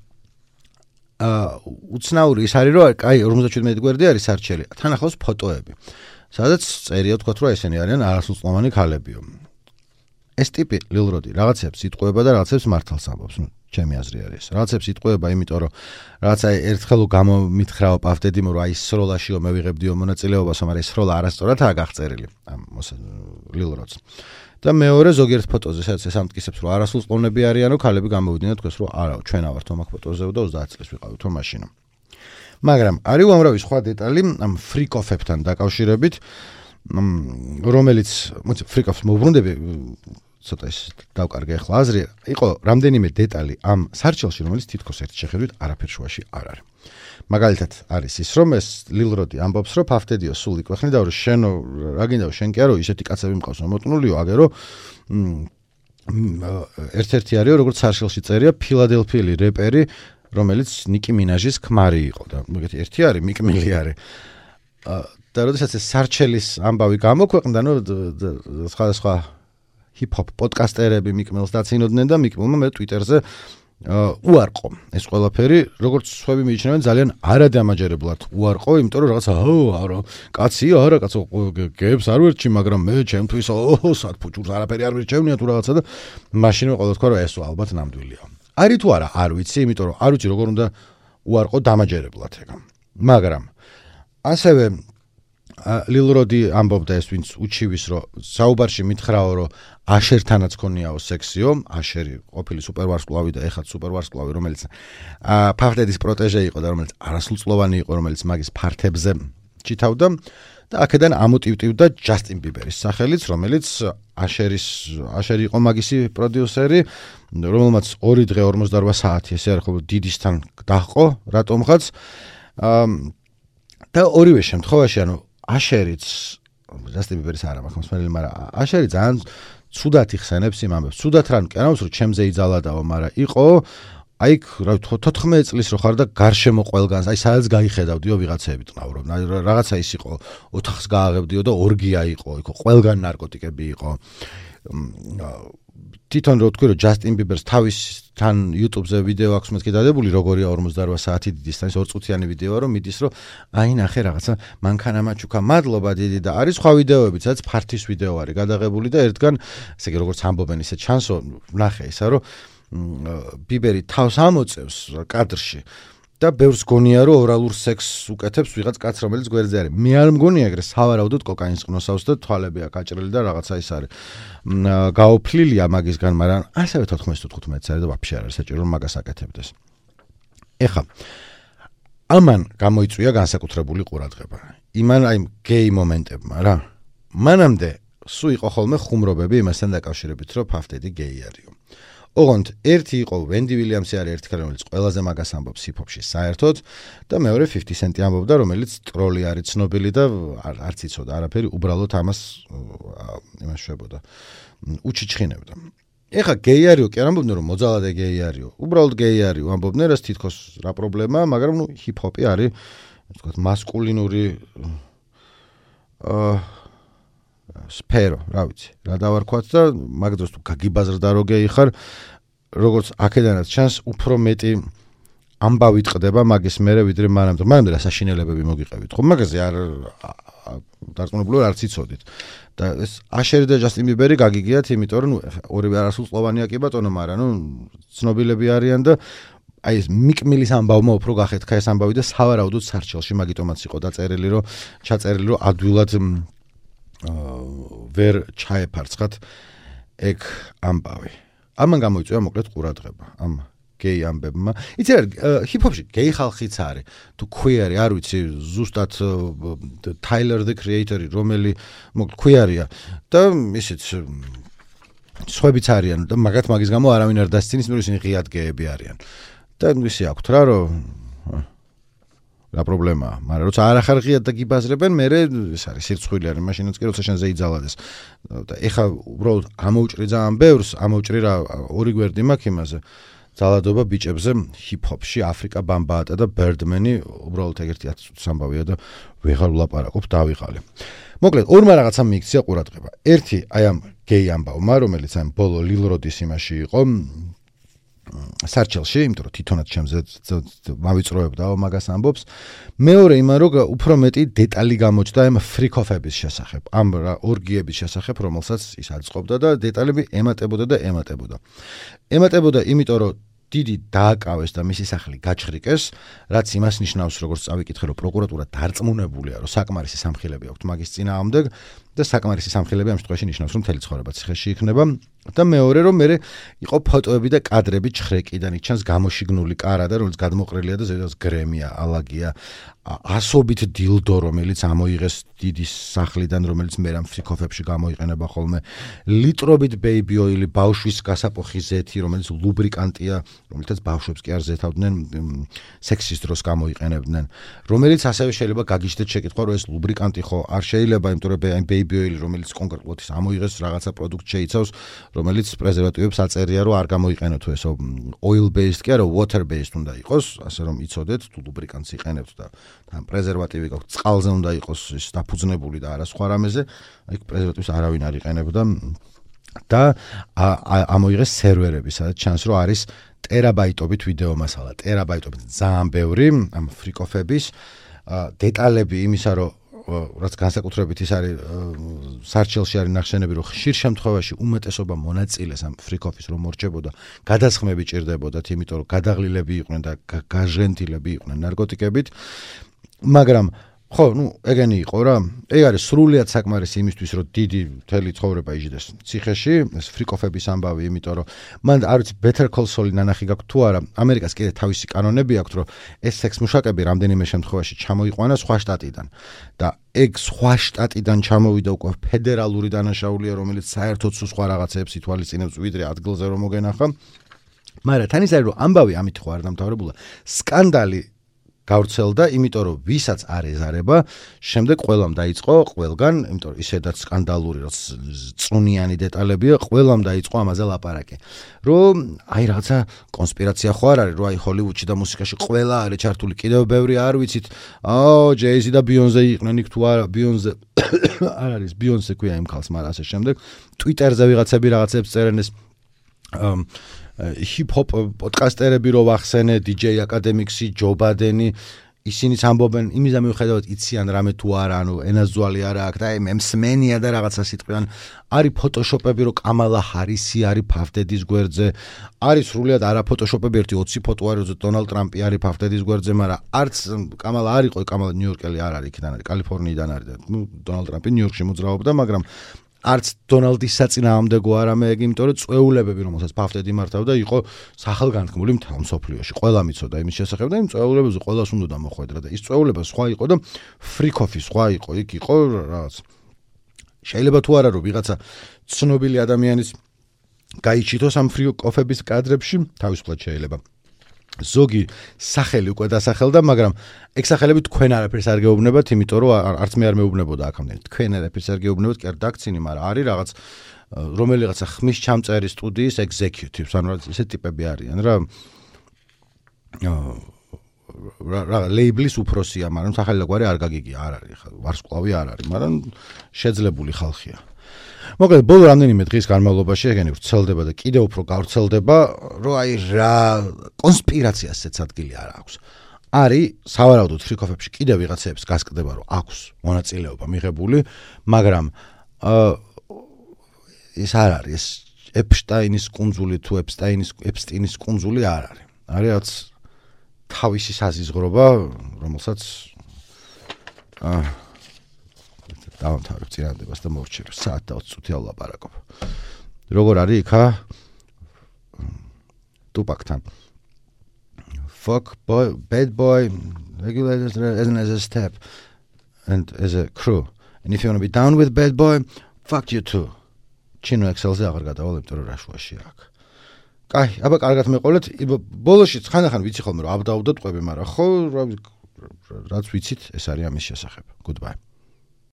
უცნაური ის არის, რომ აი 57 გვერდი არის სარჩელი, თან ახლავს ფოტოები, სადაც წერია თქვა, რომ ესენი არიან არასრულწლოვანი ქალებიო. ეს ტიპი ლილ როდი რაღაცებს იტყვება და რაღაცებს მართალს ამბობს, ჩემი აზრი არის. რაღაცებს იტყვება, იმიტომ რომ რაღაცა ერთხელ გამომითხრაო პავდედიმ, რომ აი სროლაშიო მე ვიღებდიო მონაწილეობას, მაგრამ ეს სროლა არასწორადაა გაღწერილი ამ ლილ როდს. და მეორე ზოგიერთ ფოტოზე, სადაც ეს ამტკიცებს, რომ არასრულწლოვნები არიანო, ქალები გამოვიდნენ თქვეს, რომ არა, ჩვენ ავართ ამ ფოტოზეო და 30 წლის ვიყავით მაშინ. მაგრამ არის უამრავი სხვა დეტალი ამ ფრიკოფებთან დაკავშირებით, რომელიც ფრიკოფს მოუბრუნდები ცოტა ის დავკარგე ახლა აზრი, იყო რამდენიმე დეტალი ამ სარჩელში, რომელიც თითქოს ერთ შეხედვით არაფერ შუაში არ არის. მაგალითად არის ის, რომ ეს ლილ როდი ამბობს, რომ ფავდედიო სულ იკვეხნიდა, რომ შენ რა გინდა შენ კი არო ისეთი კაცები მყავს მომოტნულიო, აგერო ერთ-ერთი არისო, როგორც სარჩელში წერია, ფილადელფიელი რეპერი, რომელიც ნიკი მინაჟის ქმარი იყო და ერთი არის მიკმილი არის. და როდესაც ეს სარჩელის ამბავი გამოქვეყნდა, სხვადასხვა ჰიპ-ჰოპ პოდკასტერები მიკმელს დაცინოდნენ და მიკმელმა მე ტვიტერზე უარყო ეს ყველაფერი, როგორც სხვები მიიჩნევენ ძალიან არადამაჯერებლად უარყო, იმიტომ რომ რაღაცა არა, კაცია, არა, კაცო, გებს არ ვერჩი, მაგრამ მე ჩემთვის სად ფუჭურს არაფერი არ ვერჩევნია თუ რაღაცა და მაშინვე ყველა თქვა რომ ესო ალბათ ნამდვილია. არის თუ არა, არ ვიცი, იმიტომ რომ არ ვიცი როგორ უნდა უარყო დამაჯერებლად ეგ. მაგრამ ასევე ლილროდი ამბობდა ეს ვინც უჩივის რომ საუბარში მითხრაო რომ აშერთანაც ქონიაო სექსიო, აშერი ყოფილი სუპერვარსკვლავი და ეხლა სუპერვარსკვლავი რომელიც ფავდედის პროტეჟე იყო და რომელიც არასრულწლოვანი იყო, რომელიც მაგის ფართებზე ჩითავდა და აქედან ამოტივტივდა ჯასტინ ბიბერის სახელიც, რომელიც აშერი იყო მაგისი პროდიუსერი, რომელმაც 2 დღე 48 საათი ესე არ ხო დიდისთან დაჰყო რატომღაც და ორივე შემთხვევაში ანუ აშერიც ჯასტინ ბიბერის არა მაგრამ აშერი ძალიან ცუდად იხსენებს იმ ამბებს. ცუდად რან კენავს რომ ჩემზე იძალადაო, მაგრამ იყო აიქ 14 წლის რო ხარ და გარშემო ყველგანს, აი სადაც გაიხედავდიო ვიღაცები ტყავრობდნენ. რაღაცა ის იყო, ოთახს გააღებდიო და ორგია იყო, იქ ყველგან ნარკოტიკები იყო. თვითონ რო თქვი რომ ჯასტინ ბიბერს თავისთან YouTube-ზე ვიდეო აქვს მეთქი დადებული, როგორია 48 საათი დიდისთან, 2 წუთიანი ვიდეოა, რომ მიდის რომ აი ნახე რაღაცა მანქანა მაჩუკა, მადლობა დიდი და არის სხვა ვიდეოებიც, სადაც ფართვის ვიდეო არის გადაღებული და ერთგან, ესე იგი როგორც ამბობენ ისე ჩანსო, ნახე ისა რომ ბიბერი თავს ამოწევს კადრში და ბევრს გონია რომ ორალურ სექსს უკეთებს ვიღაც კაც რომელიც გვერდზე არის. მე არ მგონია ეგრე სავარაუდოდ კოკაინს ყნოსავს და თვალები აქვს გაჭრილი და რაღაცა ის არის. გაოფლილია მაგისგან, მაგრამ ასევე 14-15 წელი და ვაფშე არ არის საჭირო რომ მაგას აკეთებდეს. ეხლა ამან გამოიწვია განსაკუთრებული ყურადღება. იმან აი გეი მომენტებმა რა. მანამდე სულ იყო ხოლმე ხუმრობები იმასთან დაკავშირებით რომ ფავდედი გეი არისო. ოღონდ ერთი იყო ვენდი ვილიამსი არის ერთი ქალი რომელიც ყველაზე მაგას ამბობს ჰიპ-ჰოპში საერთოდ და მეორე 50 Cent ამბობდა რომელიც ტროლი არის ცნობილი და არც იცოდა არაფერი უბრალოდ ამას შვებოდა უჩიჩხინებდა. ეხლა გეი არისო კი არ ამბობდნენ რომ მოძალადე გეი არისო, უბრალოდ გეი არისო ამბობდნენ რაც თითქოს რა პრობლემაა, მაგრამ ნუ ჰიპ-ჰოპი არის ვთქვათ მასკულინური სფერო, რა ვიცი, რა დავარქვათ და მაგ დროს თუ გაგიბაზრდა რო გეი ხარ, როგორც აქედანაც ჩანს, უფრო მეტი ამბავი ტყდება მაგის მერე ვიდრე მანამდე. მანამდე რა საშინელებები მოგიყევით, ხო? მაგაზე არ დარწმუნებული არც იცოდით. და ეს აშერი და ჯასტინ ბიბერი გაგიგიათ, იმიტომ რომ ორივე არასრულწლოვანია კი ბატონო, მაგრამ ნუ ცნობილები არიან და აი ეს მიკმილის ამბავმა უფრო გახეთქა ეს ამბავი და სავარაუდოდ სარჩელში მაგიტომაც იყო დაწერილი, რომ ჩაწერილი, რომ ადვილად ვერ ჩაეფარცხათ ეგ ამბავი. ამან გამოიწვია მოკლედ ყურადღება ამ გეი ამბებმა. იცი რა, ჰიპ-ჰოპში გეი ხალხიც არის. თუ queer არ ვიცი, ზუსტად Tyler the Creator, რომელი მოკლედ queer-ია და ისიც სხვაებიც არიან და მაგის გამო არავინ არ დასცინის, მაგრამ ისინი ღიად გეები არიან. და ისე აქვთ რა, რომ რა პრობლემაა, მაგრამ როცა არ ახარ ღიად და გიბაზრებენ, მე ეს არის სირცხვილი არის, მაშინაც კი როცა შენზე იძალადეს. და ეხა უბრალოდ ამოუჭრი ძალიან ბევრს, ამოუჭრი რა ორი გვერდი მაქვს იმაზე. ძალადობა ბიჭებზე ჰიპ-ჰოპში აფრიკა ბამბაატა და ბერდმენი უბრალოდ ეგერთი 10 წუთის ამბავია და ვეღარ ვლაპარაკობ, დავიღალე. მოკლედ, ორმა რაღაცამ მიიქცია ყურადღება. ერთი აი ამ გეი ამბავმა, რომელიც ამ ბოლო ლილროდის იმაში იყო სარჩელში, იმიტომ რომ თვითონაც ჩემზე მავიწროებდაო მაგას ამბობს. მეორე იმან რომ უფრო მეტი დეტალი გამოჩნდა ამ ფრიკოფების შესახებ, ამ ორგიების შესახებ, რომელსაც ის აწყობდა და დეტალები ემატებოდა. ემატებოდა იმიტომ რომ დიდი დააკავეს და მისი სახლი გაჩხრიკეს, რაც იმას ნიშნავს, როგორც წავიკითხე, რომ პროკურატურა დარწმუნებულია, რომ საკმარისი სამხილები აქვს მაგის წინააღმდეგ და საკმარისი სამხილები ამ შემთხვევაში ნიშნავს, რომ მთელი ცხოვრება ციხეში იქნება და მეორე რომ მე იყო ფოტოები და კადრები ჩხრეკიდან იქ ჩანს გამოშიგნული კარა და რომელიც გადმოყრილია და ზედაც გრემია, ალაგია, ასობით დილდო რომელიც ამოიღეს დიდი სახლიდან, რომელიც მე რამ ფრიკოფებში გამოიყენება ხოლმე, ლიტრობით ბეიბი ოილი, ბავშვის გასაპოხი ზეთი, რომელიც ლუბრიკანტია, რომელთაც ბავშვებს კი არ ზეთავდნენ, სექსის დროს გამოიყენებდნენ, რომელიც ასევე შეიძლება გაგიჩნდეთ შეკითხვა, რომ ეს ლუბრიკანტი ხო არ შეიძლება, იმიტომ რომ აი ბეიბი ოილი, რომელიც კონკრეტულად ის ამოიღეს რაღაცა პროდუქტ შეიცავს, რომელიც პრეზერვატივებს აწერია, რომ არ გამოიყენოთ თუ ესო oil based კი არა, water based უნდა იყოს, ასე რომ იცოდეთ, თუ ლუბრიკანტს იყენებთ და თან პრეზერვატივი გაქვთ, წყალზე უნდა იყოს ის დაფუძნებული და არა სხვა რამეზე, აი პრეზერვატივს არავინ არ იყენებდა და ამოიღეს სერვერები, სადაც ჩანს, რომ არის ტერაბაიტობით ვიდეო მასალა, ტერაბაიტობით ძალიან ბევრი ამ ფრიკოფების დეტალები იმისა, რომ რაც განსაკუთრებით ის არის სარჩელში არის ნახშენები, რომ ხშირ შემთხვევაში უმეტესობა მონაწილეს ამ ფრიკოფის რომ მორჩებოდა, გადასხმები ჭირდებოდათ, იმიტომ რომ გადაღლილები იყვნენ და გაჟენთილები იყვნენ ნარკოტიკებით, მაგრამ ხო, ეგენი იყო რა. ეგ არის სრულიად საკმარისი იმისთვის, რომ დიდი მთელი ცხოვრება იჯდეს ციხეში, ეს ფრიკოფების ამბავი, იმიტომ რომ მან არ ვიცი Better Call Saul-ი ნანახი გაქვთ თუ არა. ამერიკას კიდე თავისი კანონები აქვს, რომ ეს სექს-მუშაკები რამდენიმე შემთხვევაში ჩამოიყვანა სხვა შტატიდან და ეგ სხვა შტატიდან ჩამოვიდა უკვე ფედერალური დანაშაულია, რომელიც საერთოდ სხვა რაღაცებს ითვალისწინებს ვიდრე ადგილზე რომ მოგენახა. მაგრამ თან ის არის რომ ამბავი ამით ხო არ დამთავრებულა. სკანდალი გავრცელდა, იმიტომ რომ ვისაც არ ეზარება, შემდეგ ყველამ დაიწყო, ყველგან, იმიტომ რომ ისედაც სკანდალური, რომ წუნიანი დეტალებია, ყველამ დაიწყო ამაზე ლაპარაკი. რომ აი რაღაცა კონსპირაცია ხო არ არის, რომ აი ჰოლივუდში და მუსიკაში ყველა არის ჩართული, კიდევ ბევრი არ ვიცით. ჯეიზი და ბიონზე იყვნენ იქ თუ არა, ბიონზე არ არის, ბიონზე ქვია იმ ხალხს, მაგრამ ასე შემდეგ. ტვიტერზე ვიღაცები რაღაცებს წერენ ეს ჰიპ-ჰოპ პოდკასტერები რო ვახსენე, DJ აკადემიქსი, ჯო ბადენი, ისინიც ამბობენ, იმის მიუხედავად იციან რამე თუ არა, ანუ ენაზუალი არა აქვს და აი მე მსმენია და რაღაცა სიტყვიან. არის ფოტოშოპები, რომ კამალა ჰარისი არის ფავდედის გვერდზე, არის სრულიად არა ფოტოშოპები, 20 ფოტო არის, რომ დონალდ ტრამპი არის ფავდედის გვერდზე, მაგრამ არც კამალა არ იყო, კამალა ნიუ-იორკელი არ არის, იქიდან არის, კალიფორნიიდან არის და დონალდ ტრამპი ნიუ-იორკში მოძრაობდა, მაგრამ არც დონალდის საწინააღმდეგო არამე ეგ, იმიტომ რომ წვეულებები, რომელსაც ფავდედი მართავდა, იყო სახელგანთქმული მთელ მსოფლიოში. ყველა მიცოდა იმის შესახებ და იმ წვეულებებზე ყველას უნდა მოხვედრა და ის წვეულება სხვა იყო და ფრიკოფი სხვა იყო, იქ იყო რაღაც. შეიძლება თუ არა რომ ვიღაცა ცნობილი ადამიანის გაიჩითოს ამ ფრიკოფების კადრებში, თავისუფლად შეიძლება. ზოგი სახელი უკვე დასახელდა, მაგრამ ეგ სახელები თქვენ არაფერს არ გეუბნებათ, იმიტომ რომ არც მე არ მეუბნებოდა აქამდე. თქვენ არაფერს არ გეუბნებათ, კი არ დაგცინი, მაგრამ არის რაღაც რომელიღაცა ხმის ჩამწერი სტუდიის executives, ანუ ისე ტიპები არიან რა. რა ლეიბლის უფროსია, მაგრამ სახელი გვარი არ გაგიგია, არ არის, ვარსკვლავი არ არის, მაგრამ შეძლებული ხალხია. მოკლედ ბოლო რამდენიმე დღის განმავლობაში ეგენი ვრცელდება და კიდევ უფრო გავრცელდება, რომ აი რა კონსპირაციასაც ადგილი არ აქვს. არის სავარაუდოდ ფრიკოფებში კიდევ ვიღაცებს გასკდება, რომ აქვს მონაწილეობა მიღებული, მაგრამ ეს არ არის ეპშტაინის კუნძული თუ ეპსტინის კუნძული არ არის. არის რაც თავისი საზიზღრობა, რომელსაც დავამთავრებ წინადებას და მოვჩერებ საათ და 20 წუთი ვლაპარაკობ. როგორ არის იქა ტუპაკთან? Fuck boy, bad boy, regulators as a step and as a crew. And if you want to be down with bad boy, fuck you too. ჩინო ექსელზე აღარ გადავალ, იმიტომ რომ რაშუაში აქ. კაი, აბა კარგად მეყოლეთ. ბოლოში ხანდახან ვიცი ხოლმე რომ აბდაუდად ყვები, მაგრამ ხო რაც ვიცით, ეს არის ამის შესახებ. Goodbye.